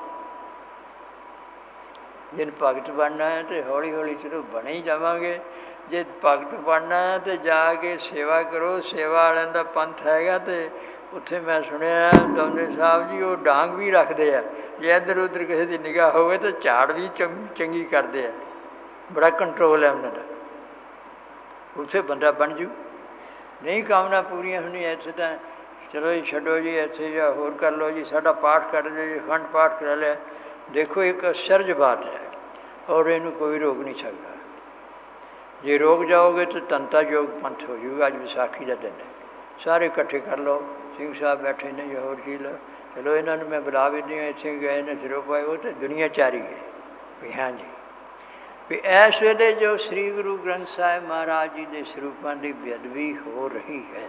ਜੇ ਭਗਤ ਬਣਨਾ ਹੈ ਤਾਂ ਹੌਲੀ ਹੌਲੀ ਚਲੋ ਬਣੇ ਹੀ ਜਾਵਾਂਗੇ। ਜੇ ਭਗਤ ਬਣਨਾ ਹੈ ਤਾਂ ਜਾ ਕੇ ਸੇਵਾ ਕਰੋ, ਸੇਵਾ ਵਾਲਿਆਂ ਦਾ ਪੰਥ ਹੈਗਾ। ਅਤੇ ਉੱਥੇ ਮੈਂ ਸੁਣਿਆ ਦੌਂਦੇ ਸਾਹਿਬ ਜੀ ਉਹ ਡਾਂਗ ਵੀ ਰੱਖਦੇ ਆ, ਜੇ ਇੱਧਰ ਉੱਧਰ ਕਿਸੇ ਦੀ ਨਿਗਾਹ ਹੋਵੇ ਤਾਂ ਝਾੜ ਵੀ ਚੰਗੀ ਚੰਗੀ ਕਰਦੇ ਆ, ਬੜਾ ਕੰਟਰੋਲ ਹੈ ਉਹਨਾਂ ਦਾ। ਉੱਥੇ ਬੰਦਾ ਬਣ ਜੂ। ਨਹੀਂ ਕਾਮਨਾ ਪੂਰੀਆਂ ਹੋਣੀਆਂ ਇੱਥੇ ਤਾਂ ਚਲੋ ਜੀ ਛੱਡੋ ਜੀ, ਇੱਥੇ ਜਾਂ ਹੋਰ ਕਰ ਲਓ ਜੀ, ਸਾਡਾ ਪਾਠ ਕਰ ਦਿਓ ਜੀ, ਅਖੰਡ ਪਾਠ ਕਰਾ ਲਿਆ। ਦੇਖੋ ਇੱਕ ਅਸਰਜ ਬਾਤ ਹੈ ਔਰ ਇਹਨੂੰ ਕੋਈ ਰੋਕ ਨਹੀਂ ਸਕਦਾ। ਜੇ ਰੋਕ ਜਾਓਗੇ ਤਾਂ ਧੰਤਾ ਯੋਗ ਪੰਥ ਹੋ ਜਾਊਗਾ। ਅੱਜ ਵਿਸਾਖੀ ਦਾ ਦਿਨ ਹੈ, ਸਾਰੇ ਇਕੱਠੇ ਕਰ ਲਓ। ਸਿੰਘ ਸਾਹਿਬ ਬੈਠੇ ਨੇ ਜਾਂ ਹੋਰ ਚੀਜ਼ ਲਓ, ਚਲੋ ਇਹਨਾਂ ਨੂੰ ਮੈਂ ਬੁਲਾ ਵੀ ਦਿਆਂ, ਇੱਥੇ ਗਏ ਨੇ ਸਿਰੋਂ ਪਾਏ, ਉਹ ਤਾਂ ਦੁਨੀਆਚਾਰੀ ਹੈ ਵੀ ਹਾਂਜੀ ਵੀ ਇਸ ਵੇਲੇ ਜੋ ਸ੍ਰੀ ਗੁਰੂ ਗ੍ਰੰਥ ਸਾਹਿਬ ਮਹਾਰਾਜ ਜੀ ਦੇ ਸਰੂਪਾਂ ਦੀ ਬੇਅਦਬੀ ਹੋ ਰਹੀ ਹੈ,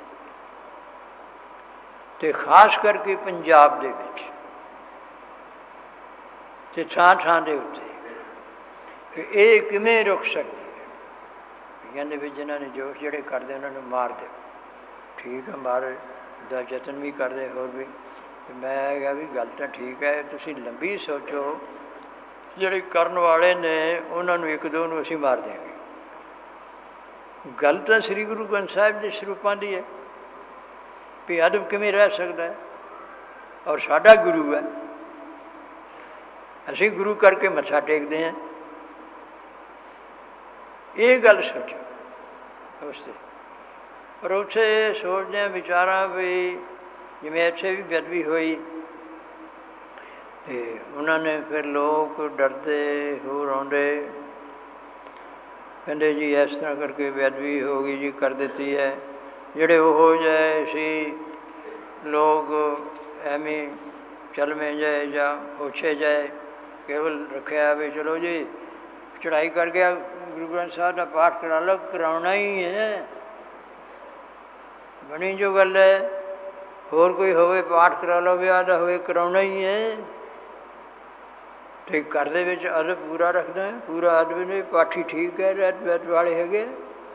ਅਤੇ ਖਾਸ ਕਰਕੇ ਪੰਜਾਬ ਦੇ ਵਿੱਚ ਅਤੇ ਥਾਂ ਥਾਂ ਦੇ ਉੱਤੇ, ਇਹ ਕਿਵੇਂ ਰੁਕ ਸਕਦੀ ਹੈ। ਕਹਿੰਦੇ ਵੀ ਜਿਨ੍ਹਾਂ ਨੇ ਜੋਸ਼ ਜਿਹੜੇ ਕਰਦੇ ਉਹਨਾਂ ਨੂੰ ਮਾਰ ਦਿਓ। ਠੀਕ ਹੈ, ਮਾਰ ਦਾ ਯਤਨ ਵੀ ਕਰਦੇ ਹੋਰ ਵੀ। ਮੈਂ ਕਿਹਾ ਵੀ ਗੱਲ ਤਾਂ ਠੀਕ ਹੈ, ਤੁਸੀਂ ਲੰਬੀ ਸੋਚੋ। ਜਿਹੜੇ ਕਰਨ ਵਾਲੇ ਨੇ ਉਹਨਾਂ ਨੂੰ ਇੱਕ ਦੋ ਨੂੰ ਅਸੀਂ ਮਾਰ ਦਿਆਂਗੇ। ਗੱਲ ਤਾਂ ਸ੍ਰੀ ਗੁਰੂ ਗ੍ਰੰਥ ਸਾਹਿਬ ਦੇ ਸਰੂਪਾਂ ਦੀ ਹੈ ਵੀ ਅਦਬ ਕਿਵੇਂ ਰਹਿ ਸਕਦਾ ਹੈ, ਔਰ ਸਾਡਾ ਗੁਰੂ ਹੈ, ਅਸੀਂ ਗੁਰੂ ਕਰਕੇ ਮੱਥਾ ਟੇਕਦੇ ਹਾਂ। ਇਹ ਗੱਲ ਸੋਚੋ ਉਸ 'ਤੇ। ਪਰ ਉੱਥੇ ਸੋਚਦੇ ਹਾਂ ਵਿਚਾਰਾਂ ਵੀ ਜਿਵੇਂ ਇੱਥੇ ਵੀ ਬੇਅਦਬੀ ਹੋਈ, ਅਤੇ ਉਹਨਾਂ ਨੇ ਫਿਰ ਲੋਕ ਡਰਦੇ ਹੋਰ ਆਉਂਦੇ, ਕਹਿੰਦੇ ਜੀ ਇਸ ਤਰ੍ਹਾਂ ਕਰਕੇ ਬੇਅਦਬੀ ਹੋ ਗਈ ਜੀ, ਕਰ ਦਿੱਤੀ ਹੈ। ਜਿਹੜੇ ਉਹੋ ਜਿਹੇ ਸੀ ਲੋਕ ਐਵੇਂ ਚਲਵੇਂ ਜਾਏ ਜਾਂ ਹੋਛੇ ਜਾਏ, ਕੇਵਲ ਰੱਖਿਆ ਵੀ ਚਲੋ ਜੀ ਚੜ੍ਹਾਈ ਕਰ ਗਿਆ, ਗੁਰੂ ਗ੍ਰੰਥ ਸਾਹਿਬ ਦਾ ਪਾਠ ਕਰਾ ਲਓ, ਕਰਾਉਣਾ ਹੀ ਹੈ, ਬਣੀ ਜੋ ਗੱਲ ਹੈ। ਹੋਰ ਕੋਈ ਹੋਵੇ ਪਾਠ ਕਰਾ ਲਓ, ਵਿਆਹ ਦਾ ਹੋਵੇ, ਕਰਾਉਣਾ ਹੀ ਹੈ। ਅਤੇ ਘਰ ਦੇ ਵਿੱਚ ਅਦਬ ਪੂਰਾ ਰੱਖਦਾ, ਪੂਰਾ ਅਦਬ ਨੇ ਪਾਠੀ ਠੀਕ ਹੈ, ਰਹਿਤ ਵਹਿਤ ਵਾਲੇ ਹੈਗੇ।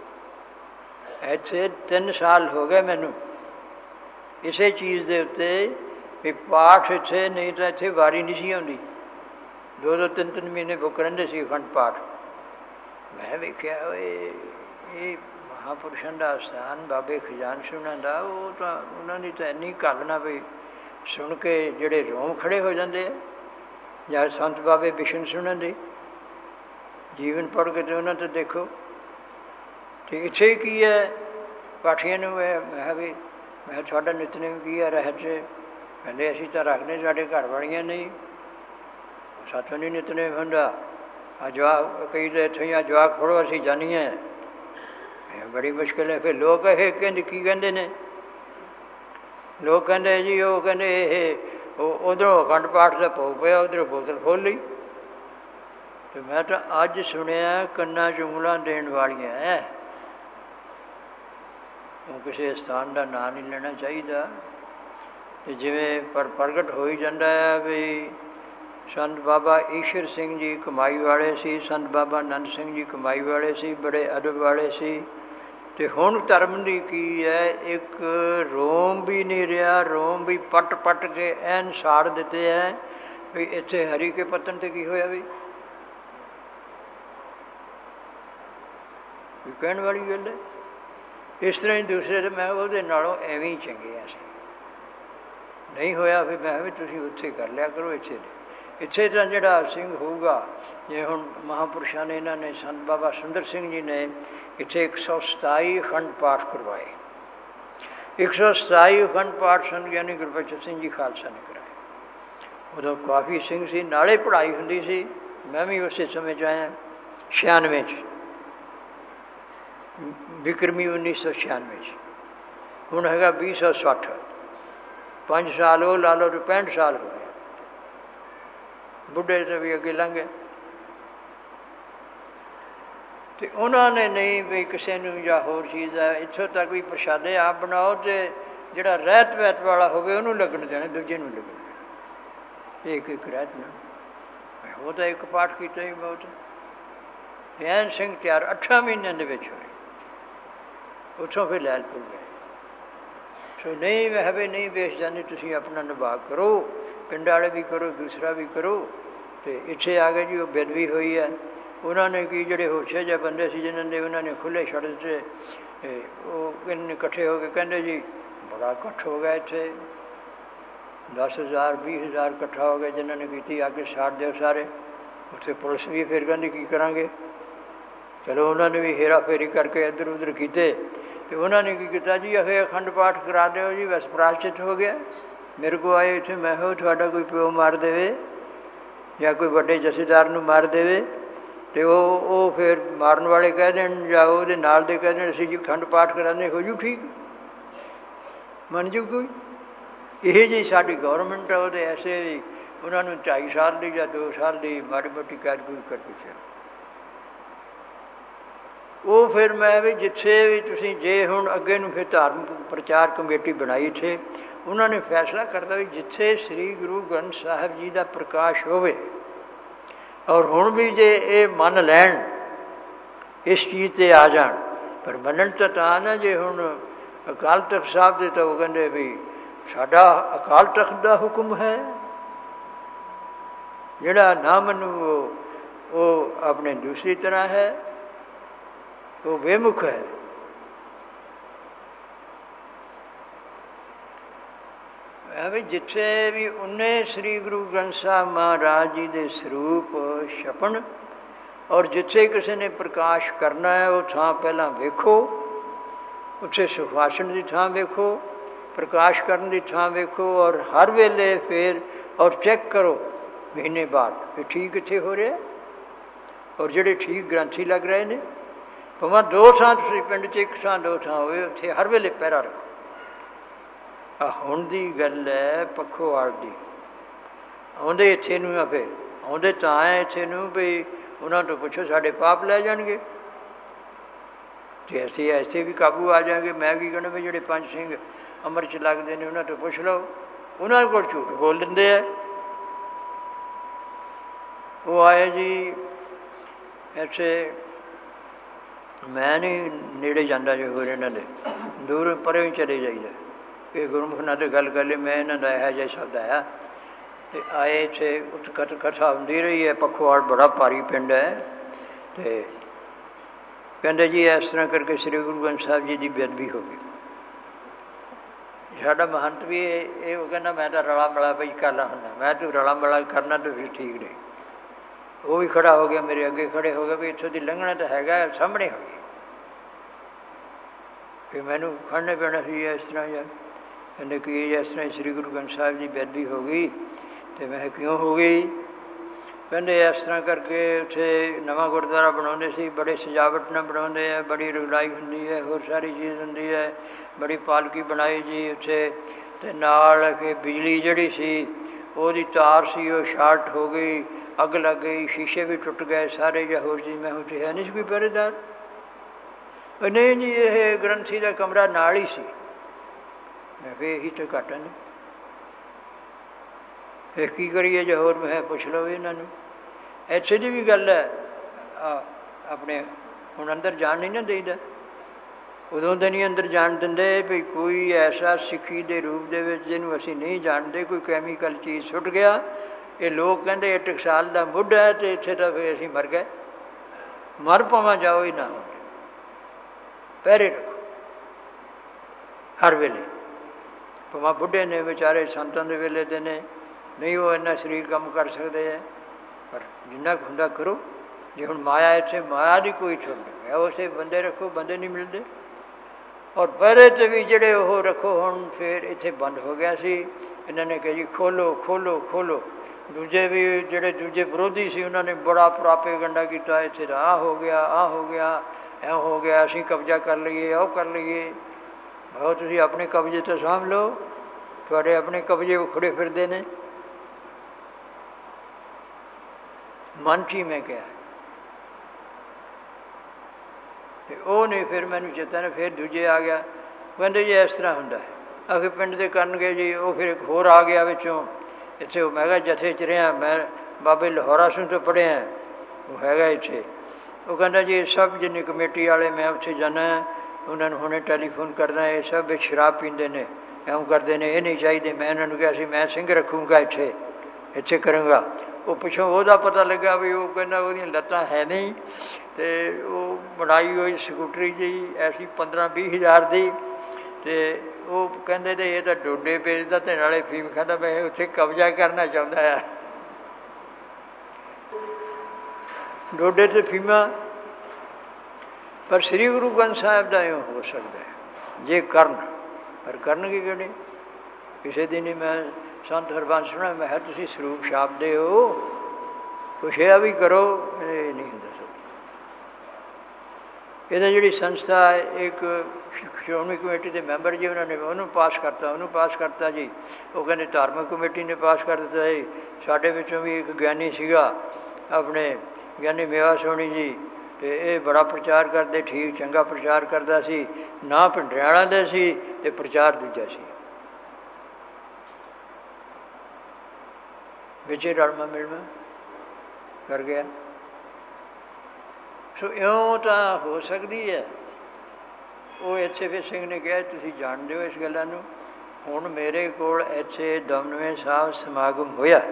ਇੱਥੇ ਤਿੰਨ ਸਾਲ ਹੋ ਗਏ ਮੈਨੂੰ ਇਸੇ ਚੀਜ਼ ਦੇ ਉੱਤੇ ਵੀ ਪਾਠ ਇੱਥੇ, ਨਹੀਂ ਤਾਂ ਇੱਥੇ ਵਾਰੀ ਨਹੀਂ ਸੀ ਆਉਂਦੀ। ਦੋ ਦੋ ਤਿੰਨ ਤਿੰਨ ਮਹੀਨੇ ਬੁੱਕ ਰਹਿੰਦੇ ਸੀ ਅਖੰਡ ਪਾਠ। ਮੈਂ ਵੇਖਿਆ ਓਏ ਇਹ ਮਹਾਂਪੁਰਸ਼ਾਂ ਦਾ ਸਥਾਨ, ਬਾਬੇ ਖਜ਼ਾਨ ਸਿੰਘਾਂ ਦਾ, ਉਹ ਤਾਂ ਉਹਨਾਂ ਦੀ ਤਾਂ ਇੰਨੀ ਘਾਲਣਾ ਵੀ ਸੁਣ ਕੇ ਜਿਹੜੇ ਰੋਮ ਖੜ੍ਹੇ ਹੋ ਜਾਂਦੇ ਆ। ਜਾਂ ਸੰਤ ਬਾਬੇ ਬਿਸ਼ਨ ਸਿੰਘਾਂ ਦੇ ਜੀਵਨ ਪੜ੍ਹ ਕੇ ਅਤੇ ਉਹਨਾਂ 'ਤੇ ਦੇਖੋ। ਅਤੇ ਇੱਥੇ ਕੀ ਹੈ ਪਾਠੀਆਂ ਨੂੰ ਮੈਂ ਕਿਹਾ ਵੀ ਮੈਂ ਤੁਹਾਡਾ ਨਿਤਨੇਮ ਕੀ ਹੈ ਰਹਿਤ 'ਚ? ਕਹਿੰਦੇ ਅਸੀਂ ਤਾਂ ਰੱਖਦੇ, ਸਾਡੇ ਘਰ ਵਾਲੀਆਂ ਨਹੀਂ, ਸਾਥੋਂ ਨਹੀਂ ਨਿਤਨੇਮ ਹੁੰਦਾ। ਆ ਜਵਾਕ ਕਈ ਤਾਂ ਇੱਥੋਂ ਹੀ ਆ ਜਵਾਕ ਫੜੋ ਅਸੀਂ ਜਾਨੀਏ, ਬੜੀ ਮੁਸ਼ਕਿਲ ਹੈ। ਫਿਰ ਲੋਕ ਇਹ ਕਹਿੰਦੇ ਕੀ ਕਹਿੰਦੇ ਨੇ, ਲੋਕ ਕਹਿੰਦੇ ਜੀ ਉਹ ਕਹਿੰਦੇ ਇਹ ਉਹ ਉੱਧਰੋਂ ਅਖੰਡ ਪਾਠ ਦਾ ਭੋਗ ਪਿਆ, ਉੱਧਰੋਂ ਬੋਤਲ ਖੋਲ੍ਹ ਲਈ। ਅਤੇ ਮੈਂ ਤਾਂ ਅੱਜ ਸੁਣਿਆ ਕੰਨਾਂ 'ਚ ਉਂਗਲਾਂ ਦੇਣ ਵਾਲੀਆਂ ਹੈ। ਉਹ ਕਿਸੇ ਸਥਾਨ ਦਾ ਨਾਂ ਨਹੀਂ ਲੈਣਾ ਚਾਹੀਦਾ। ਅਤੇ ਜਿਵੇਂ ਪਰ ਪ੍ਰਗਟ ਹੋ ਹੀ ਜਾਂਦਾ ਹੈ ਵੀ ਸੰਤ ਬਾਬਾ ਈਸ਼ਰ ਸਿੰਘ ਜੀ ਕਮਾਈ ਵਾਲੇ ਸੀ, ਸੰਤ ਬਾਬਾ ਨੰਦ ਸਿੰਘ ਜੀ ਕਮਾਈ ਵਾਲੇ ਸੀ, ਬੜੇ ਅਦਬ ਵਾਲੇ ਸੀ। ਤੇ ਹੁਣ ਧਰਮ ਦੀ ਕੀ ਹੈ, ਇੱਕ ਰੋਮ ਵੀ ਨਹੀਂ ਰਿਹਾ, ਰੋਮ ਵੀ ਪੱਟ ਪੱਟ ਕੇ ਐਨ ਸਾੜ ਦਿੱਤੇ ਹੈ ਵੀ ਇੱਥੇ ਹਰੀ ਕੇ ਪੱਤਨ ਤੇ ਕੀ ਹੋਇਆ ਵੀ ਕਹਿਣ ਵਾਲੀ ਗੱਲ ਹੈ। ਇਸ ਤਰ੍ਹਾਂ ਹੀ ਦੂਸਰੇ ਮੈਂ ਉਹਦੇ ਨਾਲੋਂ ਐਵੇਂ ਹੀ ਚੰਗੇ ਆ ਸੀ, ਨਹੀਂ ਹੋਇਆ ਫਿਰ ਮੈਂ ਵੀ ਤੁਸੀਂ ਉੱਥੇ ਕਰ ਲਿਆ ਕਰੋ, ਇੱਥੇ ਇੱਥੇ ਤਾਂ ਜਿਹੜਾ ਸਿੰਘ ਹੋਊਗਾ, ਜੇ ਹੁਣ ਮਹਾਂਪੁਰਸ਼ਾਂ ਨੇ ਇਹਨਾਂ ਨੇ ਸੰਤ ਬਾਬਾ ਸੁੰਦਰ ਸਿੰਘ ਜੀ ਨੇ ਇੱਥੇ ਇੱਕ ਸੌ ਸਤਾਈ ਅਖੰਡ ਪਾਠ ਕਰਵਾਏ, ਇੱਕ ਸੌ ਸਤਾਈ ਅਖੰਡ ਪਾਠ ਸੰਤ ਗਿਆਨੀ ਗੁਰਬਚਨ ਸਿੰਘ ਜੀ ਖਾਲਸਾ ਨੇ ਕਰਾਏ। ਉਦੋਂ ਕਾਫੀ ਸਿੰਘ ਸੀ, ਨਾਲੇ ਪੜ੍ਹਾਈ ਹੁੰਦੀ ਸੀ, ਮੈਂ ਵੀ ਉਸੇ ਸਮੇਂ 'ਚ ਆਇਆ ਛਿਆਨਵੇਂ 'ਚ, ਵਿਕਰਮੀ ਉੱਨੀ ਸੌ ਛਿਆਨਵੇਂ 'ਚ, ਹੁਣ ਹੈਗਾ ਵੀਹ ਸੌ ਸੱਠ, ਪੰਜ ਸਾਲ ਉਹ ਲਾ ਲਓ ਤੇ ਪੈਂਹਠ ਸਾਲ ਹੋ ਗਏ, ਬੁੱਢੇ ਤੋਂ ਵੀ ਅੱਗੇ ਲੰਘ ਗਏ। ਅਤੇ ਉਹਨਾਂ ਨੇ ਨਹੀਂ ਵੀ ਕਿਸੇ ਨੂੰ ਜਾਂ ਹੋਰ ਚੀਜ਼ ਹੈ, ਇੱਥੋਂ ਤੱਕ ਵੀ ਪ੍ਰਸ਼ਾਦੇ ਆਪ ਬਣਾਓ ਅਤੇ ਜਿਹੜਾ ਰਹਿਤ ਵਹਿਤ ਵਾਲਾ ਹੋਵੇ ਉਹਨੂੰ ਲੱਗਣ ਦੇਣਾ, ਦੂਜੇ ਨੂੰ ਲੱਗਣ ਦੇਣਾ, ਇੱਕ ਇੱਕ ਰਹਿਤ ਨਾਲ। ਉਹ ਤਾਂ ਇੱਕ ਪਾਠ ਕੀਤਾ ਹੀ ਬਹੁਤ। ਐਨ ਸਿੰਘ ਤਿਆਰ ਅੱਠਾਂ ਮਹੀਨਿਆਂ ਦੇ ਵਿੱਚ ਹੋਏ, ਉੱਥੋਂ ਫਿਰ ਲੈਲਪੁਰ ਗਏ। ਸੋ ਨਹੀਂ ਵਹਿ ਵੀ ਨਹੀਂ ਵੇਚ ਜਾਂਦੀ, ਤੁਸੀਂ ਆਪਣਾ ਨਿਭਾ ਕਰੋ, ਪਿੰਡ ਵਾਲੇ ਵੀ ਕਰੋ, ਦੂਸਰਾ ਵੀ ਕਰੋ। ਅਤੇ ਇੱਥੇ ਆ ਗਏ ਜੀ, ਉਹ ਬੇਦਬੀ ਹੋਈ ਹੈ। ਉਹਨਾਂ ਨੇ ਕੀ, ਜਿਹੜੇ ਹੋਸ਼ੇ ਜਿਹੇ ਬੰਦੇ ਸੀ ਜਿਨ੍ਹਾਂ ਨੇ ਉਹਨਾਂ ਨੇ ਖੁੱਲ੍ਹੇ ਛੱਡ ਦਿੱਤੇ, ਉਹ ਕਿੰਨੇ ਇਕੱਠੇ ਹੋ ਕੇ ਕਹਿੰਦੇ ਜੀ ਬੜਾ ਇਕੱਠ ਹੋ ਗਿਆ ਇੱਥੇ, ਦਸ ਹਜ਼ਾਰ ਵੀਹ ਹਜ਼ਾਰ ਇਕੱਠਾ ਹੋ ਗਿਆ, ਜਿਨ੍ਹਾਂ ਨੇ ਕੀਤੀ ਅੱਗੇ ਛੱਡ ਦਿਓ ਸਾਰੇ। ਉੱਥੇ ਪੁਲਿਸ ਵੀ ਫਿਰ ਕਹਿੰਦੀ ਕੀ ਕਰਾਂਗੇ, ਚਲੋ ਉਹਨਾਂ ਨੇ ਵੀ ਹੇਰਾ ਫੇਰੀ ਕਰਕੇ ਇੱਧਰ ਉੱਧਰ ਕੀਤੇ। ਅਤੇ ਉਹਨਾਂ ਨੇ ਕੀ ਕੀਤਾ ਜੀ, ਇਹ ਅਖੰਡ ਪਾਠ ਕਰਾ ਦਿਓ ਜੀ, ਬਸ ਪ੍ਰਾਸ਼ਚਿਤ ਹੋ ਗਿਆ। ਮੇਰੇ ਕੋਲ ਆਏ ਇੱਥੇ, ਮੈਂ ਕਿਹਾ ਤੁਹਾਡਾ ਕੋਈ ਪਿਓ ਮਾਰ ਦੇਵੇ ਜਾਂ ਕੋਈ ਵੱਡੇ ਜਥੇਦਾਰ ਨੂੰ ਮਾਰ ਦੇਵੇ ਅਤੇ ਉਹ ਉਹ ਫਿਰ ਮਾਰਨ ਵਾਲੇ ਕਹਿ ਦੇਣ ਜਾਂ ਉਹਦੇ ਨਾਲ ਦੇ ਕਹਿ ਦੇਣ ਅਸੀਂ ਜੀ ਅਖੰਡ ਪਾਠ ਕਰਾਉਂਦੇ, ਹੋ ਜੂ ਠੀਕ, ਮੰਨ ਜੂ ਕੋਈ। ਇਹ ਜਿਹੀ ਸਾਡੀ ਗੌਰਮੈਂਟ ਆ, ਉਹਦੇ ਐਸੇ ਵੀ ਉਹਨਾਂ ਨੂੰ ਢਾਈ ਸਾਲ ਦੀ ਜਾਂ ਦੋ ਸਾਲ ਦੀ ਮਾੜੀ ਮੋਟੀ ਕੈਦ ਕੋਈ ਕਰ ਦਿੱਤੀ। ਉਹ ਫਿਰ ਮੈਂ ਵੀ ਜਿੱਥੇ ਵੀ ਤੁਸੀਂ ਜੇ ਹੁਣ ਅੱਗੇ ਨੂੰ ਫਿਰ ਧਾਰਮਿਕ ਪ੍ਰਚਾਰ ਕਮੇਟੀ ਬਣਾਈ ਇੱਥੇ, ਉਹਨਾਂ ਨੇ ਫੈਸਲਾ ਕਰਦਾ ਵੀ ਜਿੱਥੇ ਸ੍ਰੀ ਗੁਰੂ ਗ੍ਰੰਥ ਸਾਹਿਬ ਜੀ ਦਾ ਪ੍ਰਕਾਸ਼ ਹੋਵੇ, ਔਰ ਹੁਣ ਵੀ ਜੇ ਇਹ ਮੰਨ ਲੈਣ, ਇਸ ਚੀਜ਼ 'ਤੇ ਆ ਜਾਣ, ਪਰ ਮੰਨਣ ਤਾਂ ਤਾਂ ਨਾ ਜੇ ਹੁਣ ਅਕਾਲ ਤਖ਼ਤ ਸਾਹਿਬ ਦੇ ਤਾਂ ਉਹ ਕਹਿੰਦੇ ਵੀ ਸਾਡਾ ਅਕਾਲ ਤਖ਼ਤ ਦਾ ਹੁਕਮ ਹੈ, ਜਿਹੜਾ ਨਾ ਮੰਨੂ ਉਹ ਉਹ ਆਪਣੇ ਦੂਸਰੀ ਤਰ੍ਹਾਂ ਹੈ, ਉਹ ਬੇਮੁਖ ਹੈ। ਵੀ ਜਿੱਥੇ ਵੀ ਉਹਨੇ ਸ੍ਰੀ ਗੁਰੂ ਗ੍ਰੰਥ ਸਾਹਿਬ ਮਹਾਰਾਜ ਜੀ ਦੇ ਸਰੂਪ ਛਪਣ, ਔਰ ਜਿੱਥੇ ਕਿਸੇ ਨੇ ਪ੍ਰਕਾਸ਼ ਕਰਨਾ ਹੈ ਉਹ ਥਾਂ ਪਹਿਲਾਂ ਵੇਖੋ, ਉੱਥੇ ਸੁਖਾਸਨ ਦੀ ਥਾਂ ਵੇਖੋ, ਪ੍ਰਕਾਸ਼ ਕਰਨ ਦੀ ਥਾਂ ਵੇਖੋ, ਔਰ ਹਰ ਵੇਲੇ ਫਿਰ ਔਰ ਚੈੱਕ ਕਰੋ ਮਹੀਨੇ ਬਾਅਦ ਵੀ ਠੀਕ ਇੱਥੇ ਹੋ ਰਿਹਾ, ਔਰ ਜਿਹੜੇ ਠੀਕ ਗ੍ਰੰਥੀ ਲੱਗ ਰਹੇ ਨੇ, ਭਾਵੇਂ ਦੋ ਥਾਂ ਤੁਸੀਂ ਪਿੰਡ 'ਚ ਇੱਕ ਥਾਂ ਦੋ ਥਾਂ ਹੋਵੇ, ਉੱਥੇ ਹਰ ਵੇਲੇ ਪਹਿਰਾ ਰੱਖੋ। ਆ ਹੁਣ ਦੀ ਗੱਲ ਹੈ ਪੱਖੋਵਾਲ ਦੀ, ਆਉਂਦੇ ਇੱਥੇ ਨੂੰ ਆ, ਫਿਰ ਆਉਂਦੇ ਤਾਂ ਆਏ ਇੱਥੇ ਨੂੰ ਵੀ ਉਹਨਾਂ ਤੋਂ ਪੁੱਛੋ ਸਾਡੇ ਪਾਪ ਲੈ ਜਾਣਗੇ, ਅਤੇ ਅਸੀਂ ਐਸੇ ਵੀ ਕਾਬੂ ਆ ਜਾਵਾਂਗੇ। ਮੈਂ ਕੀ ਕਹਿਣਾ ਵੀ ਜਿਹੜੇ ਪੰਜ ਸਿੰਘ ਅੰਮ੍ਰਿਤ 'ਚ ਲੱਗਦੇ ਨੇ ਉਹਨਾਂ ਤੋਂ ਪੁੱਛ ਲਓ, ਉਹਨਾਂ ਕੋਲ ਝੂਠ ਬੋਲ ਦਿੰਦੇ ਹੈ। ਉਹ ਆਏ ਜੀ ਇੱਥੇ, ਮੈਂ ਨਹੀਂ ਨੇੜੇ ਜਾਂਦਾ ਜੇ ਹੋਰ ਇਹਨਾਂ ਦੇ, ਦੂਰ ਪਰੇ ਵੀ ਚਲੇ ਜਾਈਦਾ ਕਿ ਗੁਰਮੁਖ ਨਾਲ ਤਾਂ ਗੱਲ ਕਰ ਲਈ, ਮੈਂ ਇਹਨਾਂ ਦਾ ਇਹੋ ਜਿਹਾ ਸ਼ਬਦ ਆਇਆ। ਅਤੇ ਆਏ ਇੱਥੇ ਉੱਥੇ ਕਥ ਕਥਾ ਹੁੰਦੀ ਰਹੀ ਹੈ। ਪੱਖੋਵਾਲ ਬੜਾ ਭਾਰੀ ਪਿੰਡ ਹੈ, ਅਤੇ ਕਹਿੰਦੇ ਜੀ ਇਸ ਤਰ੍ਹਾਂ ਕਰਕੇ ਸ੍ਰੀ ਗੁਰੂ ਗ੍ਰੰਥ ਸਾਹਿਬ ਜੀ ਦੀ ਬੇਅਦਬੀ ਹੋ ਗਈ। ਸਾਡਾ ਮਹੰਤ ਵੀ ਇਹ ਇਹ ਉਹ ਕਹਿੰਦਾ ਮੈਂ ਤਾਂ ਰਲਾ ਮਲਾ ਬਈ ਕਰਨਾ ਹੁੰਦਾ, ਮੈਂ ਤੂੰ ਰਲਾ ਮਲਾ ਕਰਨਾ ਤਾਂ ਫਿਰ ਠੀਕ ਨਹੀਂ। ਉਹ ਵੀ ਖੜ੍ਹਾ ਹੋ ਗਿਆ, ਮੇਰੇ ਅੱਗੇ ਖੜ੍ਹੇ ਹੋ ਗਏ ਵੀ ਇੱਥੋਂ ਦੀ ਲੰਘਣਾ ਤਾਂ ਹੈਗਾ, ਸਾਹਮਣੇ ਹੋ ਗਈ। ਫਿਰ ਮੈਨੂੰ ਖੜ੍ਹਨੇ ਪੈਣਾ ਸੀ ਇਸ ਤਰ੍ਹਾਂ ਯਾਰ, ਕਹਿੰਦੇ ਕਿ ਇਸ ਤਰ੍ਹਾਂ ਸ੍ਰੀ ਗੁਰੂ ਗ੍ਰੰਥ ਸਾਹਿਬ ਦੀ ਬੇਅਦਬੀ ਹੋ ਗਈ। ਅਤੇ ਮੈਂ ਕਿਉਂ ਹੋ ਗਈ? ਕਹਿੰਦੇ ਇਸ ਤਰ੍ਹਾਂ ਕਰਕੇ ਉੱਥੇ ਨਵਾਂ ਗੁਰਦੁਆਰਾ ਬਣਾਉਂਦੇ ਸੀ, ਬੜੇ ਸਜਾਵਟ ਨਾਲ ਬਣਾਉਂਦੇ ਹੈ, ਬੜੀ ਰੁਗਲਾਈ ਹੁੰਦੀ ਹੈ, ਹੋਰ ਸਾਰੀ ਚੀਜ਼ ਹੁੰਦੀ ਹੈ, ਬੜੀ ਪਾਲਕੀ ਬਣਾਈ ਜੀ ਉੱਥੇ। ਅਤੇ ਨਾਲ ਕਿ ਬਿਜਲੀ ਜਿਹੜੀ ਸੀ ਉਹਦੀ ਤਾਰ ਸੀ ਉਹ ਸ਼ਾਰਟ ਹੋ ਗਈ, ਅੱਗ ਲੱਗ ਗਈ, ਸ਼ੀਸ਼ੇ ਵੀ ਟੁੱਟ ਗਏ ਸਾਰੇ, ਜਾਂ ਹੋਰ ਚੀਜ਼। ਮੈਂ ਉੱਥੇ ਹੈ ਨਹੀਂ ਸੀ ਕੋਈ ਪਹਿਰੇਦਾਰ? ਨਹੀਂ ਜੀ ਇਹ ਗ੍ਰੰਥੀ ਦਾ ਕਮਰਾ ਨਾਲ ਹੀ ਸੀ। ਮੈਂ ਕਿਹਾ ਇਹੀ ਤਾਂ ਘਾਟਾ ਨੇ, ਫਿਰ ਕੀ ਕਰੀਏ ਜੇ ਹੋਰ? ਮੈਂ ਪੁੱਛ ਲਓ ਇਹਨਾਂ ਨੂੰ। ਇੱਥੇ ਦੀ ਵੀ ਗੱਲ ਹੈ, ਆਪਣੇ ਹੁਣ ਅੰਦਰ ਜਾਣ ਨਹੀਂ ਨਾ ਦੇਈਦਾ, ਉਦੋਂ ਦੇ ਨਹੀਂ ਅੰਦਰ ਜਾਣ ਦਿੰਦੇ ਵੀ ਕੋਈ ਐਸਾ ਸਿੱਖੀ ਦੇ ਰੂਪ ਦੇ ਵਿੱਚ ਜਿਹਨੂੰ ਅਸੀਂ ਨਹੀਂ ਜਾਣਦੇ, ਕੋਈ ਕੈਮੀਕਲ ਚੀਜ਼ ਸੁੱਟ ਗਿਆ। ਇਹ ਲੋਕ ਕਹਿੰਦੇ ਇਹ ਟਕਸਾਲ ਦਾ ਮੁੱਢ ਹੈ ਅਤੇ ਇੱਥੇ ਤਾਂ ਫਿਰ ਅਸੀਂ ਮਰ ਗਏ। ਮਰ ਪਾਵਾਂ ਜਾਓ ਹੀ ਨਾ, ਪਹਿਰੇ ਰੱਖੋ ਹਰ ਵੇਲੇ। ਭਾਵੇਂ ਬੁੱਢੇ ਨੇ ਵਿਚਾਰੇ, ਸੰਤਾਂ ਦੇ ਵੇਲੇ ਦੇ ਨੇ, ਨਹੀਂ ਉਹ ਇੰਨਾ ਸਰੀਰ ਕੰਮ ਕਰ ਸਕਦੇ ਹੈ, ਪਰ ਜਿੰਨਾ ਕੁ ਹੁੰਦਾ ਕਰੋ। ਜੇ ਹੁਣ ਮਾਇਆ ਇੱਥੇ ਮਾਇਆ ਦੀ ਕੋਈ ਛੁੱਟ ਨਹੀਂ, ਉਸੇ ਬੰਦੇ ਰੱਖੋ, ਬੰਦੇ ਨਹੀਂ ਮਿਲਦੇ। ਔਰ ਪਹਿਰੇ 'ਤੇ ਵੀ ਜਿਹੜੇ ਉਹ ਰੱਖੋ। ਹੁਣ ਫਿਰ ਇੱਥੇ ਬੰਦ ਹੋ ਗਿਆ ਸੀ, ਇਹਨਾਂ ਨੇ ਕਿਹਾ ਜੀ ਖੋਲ੍ਹੋ ਖੋਲ੍ਹੋ ਖੋਲ੍ਹੋ। ਦੂਜੇ ਵੀ ਜਿਹੜੇ ਦੂਜੇ ਵਿਰੋਧੀ ਸੀ ਉਹਨਾਂ ਨੇ ਬੜਾ ਪ੍ਰਾਪੇਗੰਡਾ ਕੀਤਾ, ਇੱਥੇ ਤਾਂ ਆਹ ਹੋ ਗਿਆ, ਆਹ ਹੋ ਗਿਆ, ਐਂ ਹੋ ਗਿਆ, ਅਸੀਂ ਕਬਜ਼ਾ ਕਰ ਲਈਏ, ਉਹ ਕਰ ਲਈਏ। ਬਹੁਤ ਤੁਸੀਂ ਆਪਣੇ ਕਬਜ਼ੇ ਤੋਂ ਸਾਂਭ ਲਓ, ਤੁਹਾਡੇ ਆਪਣੇ ਕਬਜ਼ੇ ਉਖੜੇ ਫਿਰਦੇ ਨੇ। ਮਨ 'ਚ ਹੀ ਮੈਂ ਕਿਹਾ ਅਤੇ ਉਹ ਨਹੀਂ। ਫਿਰ ਮੈਨੂੰ ਚੇਤਾ ਨੇ ਫਿਰ ਦੂਜੇ ਆ ਗਿਆ, ਕਹਿੰਦੇ ਜੀ ਇਸ ਤਰ੍ਹਾਂ ਹੁੰਦਾ ਹੈ। ਅਖੇ ਪਿੰਡ ਦੇ ਕਰਨਗੇ ਜੀ। ਉਹ ਫਿਰ ਇੱਕ ਹੋਰ ਆ ਗਿਆ ਵਿੱਚੋਂ, ਇੱਥੇ ਉਹ ਮੈਂ ਕਿਹਾ ਜਥੇ 'ਚ ਰਿਹਾ ਮੈਂ, ਬਾਬੇ ਲਾਹੌਰਾ ਸਿੰਘ ਤੋਂ ਪੜ੍ਹਿਆ, ਉਹ ਹੈਗਾ ਇੱਥੇ। ਉਹ ਕਹਿੰਦਾ ਜੀ ਇਹ ਸਭ ਜਿੰਨੀ ਕਮੇਟੀ ਵਾਲੇ, ਮੈਂ ਉੱਥੇ ਜਾਂਦਾ, ਉਹਨਾਂ ਨੂੰ ਹੁਣੇ ਟੈਲੀਫੋਨ ਕਰਦਾ, ਇਹ ਸਭ ਵਿੱਚ ਸ਼ਰਾਬ ਪੀਂਦੇ ਨੇ, ਇਉਂ ਕਰਦੇ ਨੇ, ਇਹ ਨਹੀਂ ਚਾਹੀਦੇ। ਮੈਂ ਇਹਨਾਂ ਨੂੰ ਕਿਹਾ ਸੀ ਮੈਂ ਸਿੰਘ ਰੱਖੂੰਗਾ ਇੱਥੇ, ਇੱਥੇ ਕਰਾਂਗਾ। ਉਹ ਪਿੱਛੋਂ ਉਹਦਾ ਪਤਾ ਲੱਗਾ ਵੀ ਉਹ ਕਹਿੰਦਾ ਉਹਦੀਆਂ ਲੱਤਾਂ ਹੈ ਨਹੀਂ, ਅਤੇ ਉਹ ਬਣਾਈ ਹੋਈ ਸਕੂਟਰੀ ਜਿਹੀ ਐਸੀ ਪੰਦਰਾਂ ਵੀਹ ਹਜ਼ਾਰ ਦੀ, ਅਤੇ ਉਹ ਕਹਿੰਦੇ ਤੇ ਇਹ ਤਾਂ ਡੋਡੇ ਵੇਚਦਾ ਅਤੇ ਨਾਲੇ ਫੀਮ ਖਾਂਦਾ। ਮੈਂ ਉੱਥੇ ਕਬਜ਼ਾ ਕਰਨਾ ਚਾਹੁੰਦਾ ਆ, ਡੋਡੇ ਅਤੇ ਫੀਮਾਂ। ਪਰ ਸ੍ਰੀ ਗੁਰੂ ਗ੍ਰੰਥ ਸਾਹਿਬ ਦਾ ਇਉਂ ਹੋ ਸਕਦਾ ਹੈ ਜੇ ਕਰਨ, ਪਰ ਕਰਨਗੇ ਕਿਹੜੇ? ਕਿਸੇ ਦਿਨ ਹੀ ਮੈਂ ਸੰਤ ਹਰਬੰਸ ਸੁਣਾ, ਮੈਂ ਕਿਹਾ ਤੁਸੀਂ ਸਰੂਪ ਛਾਪਦੇ ਹੋ, ਕੁਛ ਇਹ ਵੀ ਕਰੋ। ਇਹ ਨਹੀਂ ਹੁੰਦਾ ਸਭ। ਇਹਦਾ ਜਿਹੜੀ ਸੰਸਥਾ ਹੈ, ਇੱਕ ਸ਼੍ਰੋਮਣੀ ਕਮੇਟੀ ਦੇ ਮੈਂਬਰ ਜੀ ਉਹਨਾਂ ਨੇ ਉਹਨੂੰ ਪਾਸ ਕਰਤਾ, ਉਹਨੂੰ ਪਾਸ ਕਰਤਾ ਜੀ। ਉਹ ਕਹਿੰਦੇ ਧਾਰਮਿਕ ਕਮੇਟੀ ਨੇ ਪਾਸ ਕਰ ਦਿੱਤਾ ਜੀ। ਸਾਡੇ ਵਿੱਚੋਂ ਵੀ ਇੱਕ ਗਿਆਨੀ ਸੀਗਾ, ਆਪਣੇ ਗਿਆਨੀ ਮੇਵਾ ਸੋਹਣੀ ਜੀ, ਅਤੇ ਇਹ ਬੜਾ ਪ੍ਰਚਾਰ ਕਰਦੇ, ਠੀਕ ਚੰਗਾ ਪ੍ਰਚਾਰ ਕਰਦਾ ਸੀ। ਨਾ ਭਿੰਡਰਿਆਣਾ ਦੇ ਸੀ ਅਤੇ ਪ੍ਰਚਾਰ ਦੂਜਾ ਸੀ, ਵਿੱਚ ਰਲਮਾ ਮਿਲਮਾ ਕਰ ਗਿਆ। ਸੋ ਇਉਂ ਤਾਂ ਹੋ ਸਕਦੀ ਹੈ। ਉਹ ਇੱਥੇ ਫਿਰ ਸਿੰਘ ਨੇ ਕਿਹਾ ਤੁਸੀਂ ਜਾਣਦੇ ਹੋ ਇਸ ਗੱਲਾਂ ਨੂੰ। ਹੁਣ ਮੇਰੇ ਕੋਲ ਇੱਥੇ ਦਮਦਮੇ ਸਾਹਿਬ ਸਮਾਗਮ ਹੋਇਆ,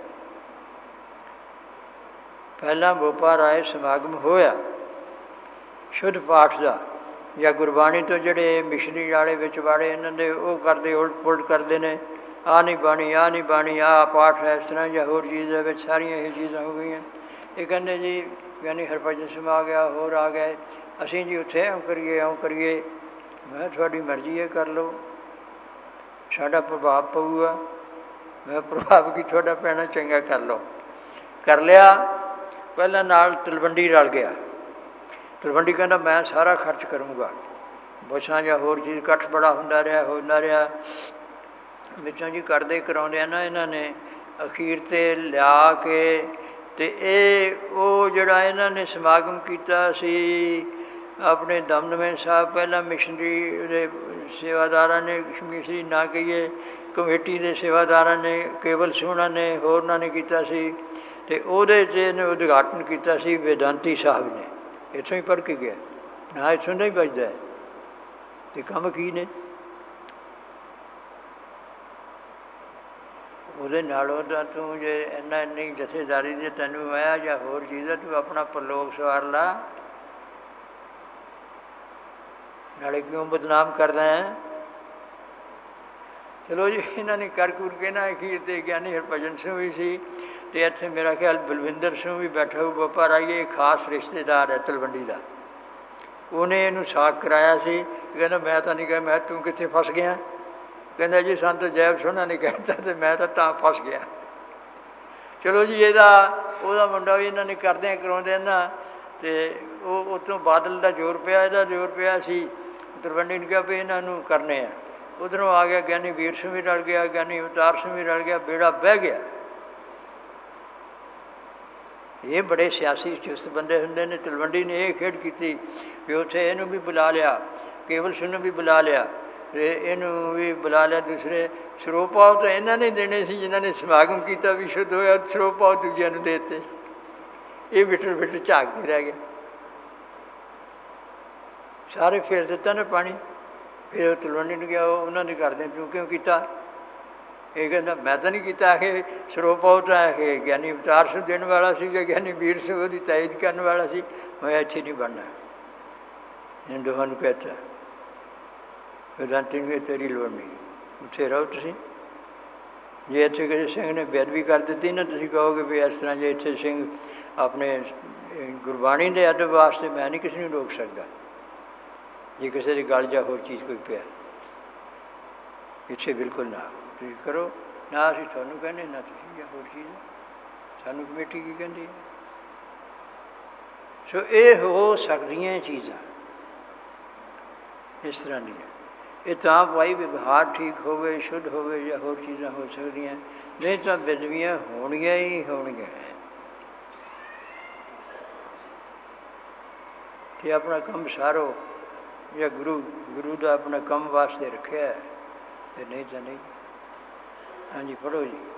ਪਹਿਲਾਂ ਬੋਪਾ ਰਾਏ ਸਮਾਗਮ ਹੋਇਆ ਸ਼ੁੱਧ ਪਾਠ ਦਾ, ਜਾਂ ਗੁਰਬਾਣੀ ਤੋਂ ਜਿਹੜੇ ਮਿਸ਼ਨਰੀ ਵਾਲੇ ਵਿੱਚ ਵਾੜੇ ਇਹਨਾਂ ਦੇ ਉਹ ਕਰਦੇ, ਉਲਟ ਪੁਲਟ ਕਰਦੇ ਨੇ, ਆਹ ਨਹੀਂ ਬਾਣੀ, ਆਹ ਨਹੀਂ ਬਾਣੀ, ਆਹ ਪਾਠ ਹੈ ਇਸ ਤਰ੍ਹਾਂ, ਜਾਂ ਹੋਰ ਚੀਜ਼ ਦੇ ਵਿੱਚ ਸਾਰੀਆਂ ਇਹ ਚੀਜ਼ਾਂ ਹੋ ਗਈਆਂ। ਇਹ ਕਹਿੰਦੇ ਜੀ ਗਿਆਨੀ ਹਰਭਜਨ ਸਿੰਘ ਆ ਗਿਆ, ਹੋਰ ਆ ਗਏ, ਅਸੀਂ ਜੀ ਉੱਥੇ ਇਉਂ ਕਰੀਏ, ਇਉਂ ਕਰੀਏ। ਮੈਂ ਤੁਹਾਡੀ ਮਰਜ਼ੀ ਹੈ, ਕਰ ਲਓ, ਸਾਡਾ ਪ੍ਰਭਾਵ ਪਊਗਾ। ਮੈਂ ਪ੍ਰਭਾਵ ਕੀ ਤੁਹਾਡਾ ਪੈਣਾ, ਚੰਗਾ ਕਰ ਲਓ। ਕਰ ਲਿਆ। ਪਹਿਲਾਂ ਨਾਲ ਤਲਵੰਡੀ ਰਲ ਗਿਆ। ਤਲਵੰਡੀ ਕਹਿੰਦਾ ਮੈਂ ਸਾਰਾ ਖਰਚ ਕਰੂੰਗਾ, ਬੱਸਾਂ ਜਾਂ ਹੋਰ ਚੀਜ਼, ਇਕੱਠ ਬੜਾ ਹੁੰਦਾ ਰਿਹਾ ਹੁੰਦਾ ਰਿਹਾ। ਵਿੱਚੋਂ ਜੀ ਕਰਦੇ ਕਰਾਉਂਦਿਆਂ ਨਾ ਇਹਨਾਂ ਨੇ ਅਖੀਰ 'ਤੇ ਲਿਆ ਕੇ, ਅਤੇ ਇਹ ਉਹ ਜਿਹੜਾ ਇਹਨਾਂ ਨੇ ਸਮਾਗਮ ਕੀਤਾ ਸੀ ਆਪਣੇ ਦਮਦਮੇ ਸਾਹਿਬ, ਪਹਿਲਾਂ ਮਿਸ਼ਨਰੀ ਦੇ ਸੇਵਾਦਾਰਾਂ ਨੇ, ਮਿਸ਼ਨਰੀ ਨਾ ਕਹੀਏ, ਕਮੇਟੀ ਦੇ ਸੇਵਾਦਾਰਾਂ ਨੇ, ਕੇਵਲ ਸਿੰਘਾਂ ਨੇ, ਹੋਰਨਾਂ ਨੇ ਕੀਤਾ ਸੀ। ਅਤੇ ਉਹਦੇ 'ਚ ਇਹਨੇ ਉਦਘਾਟਨ ਕੀਤਾ ਸੀ ਵੇਦਾਂਤੀ ਸਾਹਿਬ ਨੇ। ਇੱਥੋਂ ਹੀ ਪੜ੍ਹ ਕੇ ਗਿਆ, ਨਾ ਇੱਥੋਂ ਦਾ ਹੀ ਵੱਜਦਾ। ਅਤੇ ਕੰਮ ਕੀ ਨੇ ਉਹਦੇ ਨਾਲੋਂ ਤਾਂ ਤੂੰ ਜੇ ਇੰਨਾ ਇੰਨੀ ਜਥੇਦਾਰੀ ਦੇ ਤੈਨੂੰ ਆਇਆ ਜਾਂ ਹੋਰ ਚੀਜ਼ ਹੈ, ਤੂੰ ਆਪਣਾ ਪਰਲੋਕ ਸਵਾਰ ਲਾ, ਨਾਲੇ ਕਿਉਂ ਬਦਨਾਮ ਕਰਦਾ ਹੈ। ਚਲੋ ਜੀ ਇਹਨਾਂ ਨੇ ਕਰ ਕੁਰ ਕੇ ਨਾ ਅਖੀਰ 'ਤੇ ਗਿਆਨੀ ਹਰਭਜਨ ਸਿੰਘ ਵੀ ਸੀ, ਅਤੇ ਇੱਥੇ ਮੇਰਾ ਖਿਆਲ ਬਲਵਿੰਦਰ ਸਿੰਘ ਵੀ ਬੈਠਾ ਹੋਊ। ਬੋਪਾ ਰਾਈਏ ਖਾਸ ਰਿਸ਼ਤੇਦਾਰ ਹੈ ਤਲਵੰਡੀ ਦਾ, ਉਹਨੇ ਇਹਨੂੰ ਸਾਕ ਕਰਾਇਆ ਸੀ। ਕਹਿੰਦਾ ਮੈਂ ਤਾਂ ਨਹੀਂ ਕਿਹਾ। ਮੈਂ ਤੂੰ ਕਿੱਥੇ ਫਸ ਗਿਆ? ਕਹਿੰਦਾ ਜੀ ਸੰਤ ਜੈਬ ਸੋਹਣਾ ਨੇ ਕਹਿਤਾ ਅਤੇ ਮੈਂ ਤਾਂ ਤਾਂ ਫਸ ਗਿਆ। ਚਲੋ ਜੀ ਇਹਦਾ ਉਹਦਾ ਮੁੰਡਾ ਵੀ ਇਹਨਾਂ ਨੇ ਕਰਦਿਆਂ ਕਰਾਉਂਦਿਆਂ ਨਾ, ਅਤੇ ਉਹ ਉੱਥੋਂ ਬਾਦਲ ਦਾ ਜ਼ੋਰ ਪਿਆ, ਇਹਦਾ ਜ਼ੋਰ ਪਿਆ ਸੀ। ਤਲਵੰਡੀ ਨੂੰ ਕਿਹਾ ਵੀ ਇਹਨਾਂ ਨੂੰ ਕਰਨੇ ਆ। ਉੱਧਰੋਂ ਆ ਗਿਆ ਗਿਆਨੀ ਵੀਰ ਸਿੰਘ ਵੀ ਰਲ ਗਿਆ, ਗਿਆਨੀ ਅਵਤਾਰ ਸਿੰਘ ਵੀ ਰਲ ਗਿਆ, ਬੇੜਾ ਬਹਿ ਗਿਆ। ਇਹ ਬੜੇ ਸਿਆਸੀ ਚੁਸਤ ਬੰਦੇ ਹੁੰਦੇ ਨੇ। ਤਲਵੰਡੀ ਨੇ ਇਹ ਖੇਡ ਕੀਤੀ ਵੀ ਉੱਥੇ ਇਹਨੂੰ ਵੀ ਬੁਲਾ ਲਿਆ, ਕੇਵਲ ਸਿੰਘ ਨੂੰ ਵੀ ਬੁਲਾ ਲਿਆ, ਅਤੇ ਇਹਨੂੰ ਵੀ ਬੁਲਾ ਲਿਆ। ਦੂਸਰੇ ਸਰੋਪਾਓ ਤਾਂ ਇਹਨਾਂ ਨੇ ਦੇਣੇ ਸੀ ਜਿਨ੍ਹਾਂ ਨੇ ਸਮਾਗਮ ਕੀਤਾ ਵੀ ਸ਼ੁੱਧ ਹੋਇਆ, ਸਰੋਪਾਓ ਦੂਜਿਆਂ ਨੂੰ ਦੇ ਦਿੱਤੇ। ਇਹ ਵਿਟਰ ਵਿਟਰ ਝਾਕਦੇ ਰਹਿ ਗਏ। ਸਾਰੇ ਫੇਰ ਦਿੱਤਾ ਨਾ ਪਾਣੀ। ਫਿਰ ਉਹ ਤਲਵੰਡੀ ਨੂੰ ਗਿਆ, ਉਹ ਉਹਨਾਂ ਦੇ ਕਰਦੇ ਤੂੰ ਕਿਉਂ ਕੀਤਾ? ਇਹ ਕਹਿੰਦਾ ਮੈਂ ਤਾਂ ਨਹੀਂ ਕੀਤਾ। ਇਹ ਸਰੋਪਾਉ ਤਾਂ ਇਹ ਗਿਆਨੀ ਅਵਤਾਰ ਸਿੰਘ ਦੇਣ ਵਾਲਾ ਸੀਗਾ, ਗਿਆਨੀ ਵੀਰ ਸਿੰਘ ਉਹਦੀ ਤਾਇਦ ਕਰਨ ਵਾਲਾ ਸੀ। ਮੈਂ ਇੱਥੇ ਨਹੀਂ ਬਣਨਾ। ਇਹਨਾਂ ਦੋਹਾਂ ਨੂੰ ਕਹਿਤਾ ਵੇਦਾਂਤੀ ਨੂੰ ਤੇਰੀ ਲੋੜ ਨਹੀਂ, ਉੱਥੇ ਰਹੋ ਤੁਸੀਂ। ਜੇ ਇੱਥੇ ਕਿਸੇ ਸਿੰਘ ਨੇ ਬੇਅਦਬੀ ਕਰ ਦਿੱਤੀ ਨਾ, ਤੁਸੀਂ ਕਹੋਗੇ ਵੀ ਇਸ ਤਰ੍ਹਾਂ ਜੇ ਇੱਥੇ ਸਿੰਘ ਆਪਣੇ ਗੁਰਬਾਣੀ ਦੇ ਅਦਬ ਵਾਸਤੇ ਮੈਂ ਨਹੀਂ ਕਿਸੇ ਨੂੰ ਰੋਕ ਸਕਦਾ। ਜੇ ਕਿਸੇ ਦੀ ਗੱਲ ਜਾਂ ਹੋਰ ਚੀਜ਼ ਕੋਈ ਪਿਆ ਪਿੱਛੇ ਬਿਲਕੁਲ ਨਾ ਤੁਸੀਂ ਕਰੋ, ਨਾ ਅਸੀਂ ਤੁਹਾਨੂੰ ਕਹਿੰਦੇ ਨਾ ਤੁਸੀਂ ਜਾਂ ਹੋਰ ਚੀਜ਼। ਸਾਨੂੰ ਕਮੇਟੀ ਕੀ ਕਹਿੰਦੀ ਹੈ? ਸੋ ਇਹ ਹੋ ਸਕਦੀਆਂ ਚੀਜ਼ਾਂ, ਇਸ ਤਰ੍ਹਾਂ ਦੀਆਂ। ਇਹ ਤਾਂ ਭਾਈ ਵਿਵਹਾਰ ਠੀਕ ਹੋਵੇ, ਸ਼ੁੱਧ ਹੋਵੇ ਜਾਂ ਹੋਰ ਚੀਜ਼ਾਂ ਹੋ ਸਕਦੀਆਂ, ਨਹੀਂ ਤਾਂ ਬੇਦਬੀਆਂ ਹੋਣੀਆਂ ਹੀ ਹੋਣੀਆਂ। ਕਿ ਆਪਣਾ ਕੰਮ ਸਾਰੋ, ਜਾਂ ਗੁਰੂ ਗੁਰੂ ਦਾ ਆਪਣਾ ਕੰਮ ਵਾਸਤੇ ਰੱਖਿਆ, ਤੇ ਨਹੀਂ ਤਾਂ ਨਹੀਂ। ਹਾਂਜੀ, ਪੜ੍ਹੋ ਜੀ।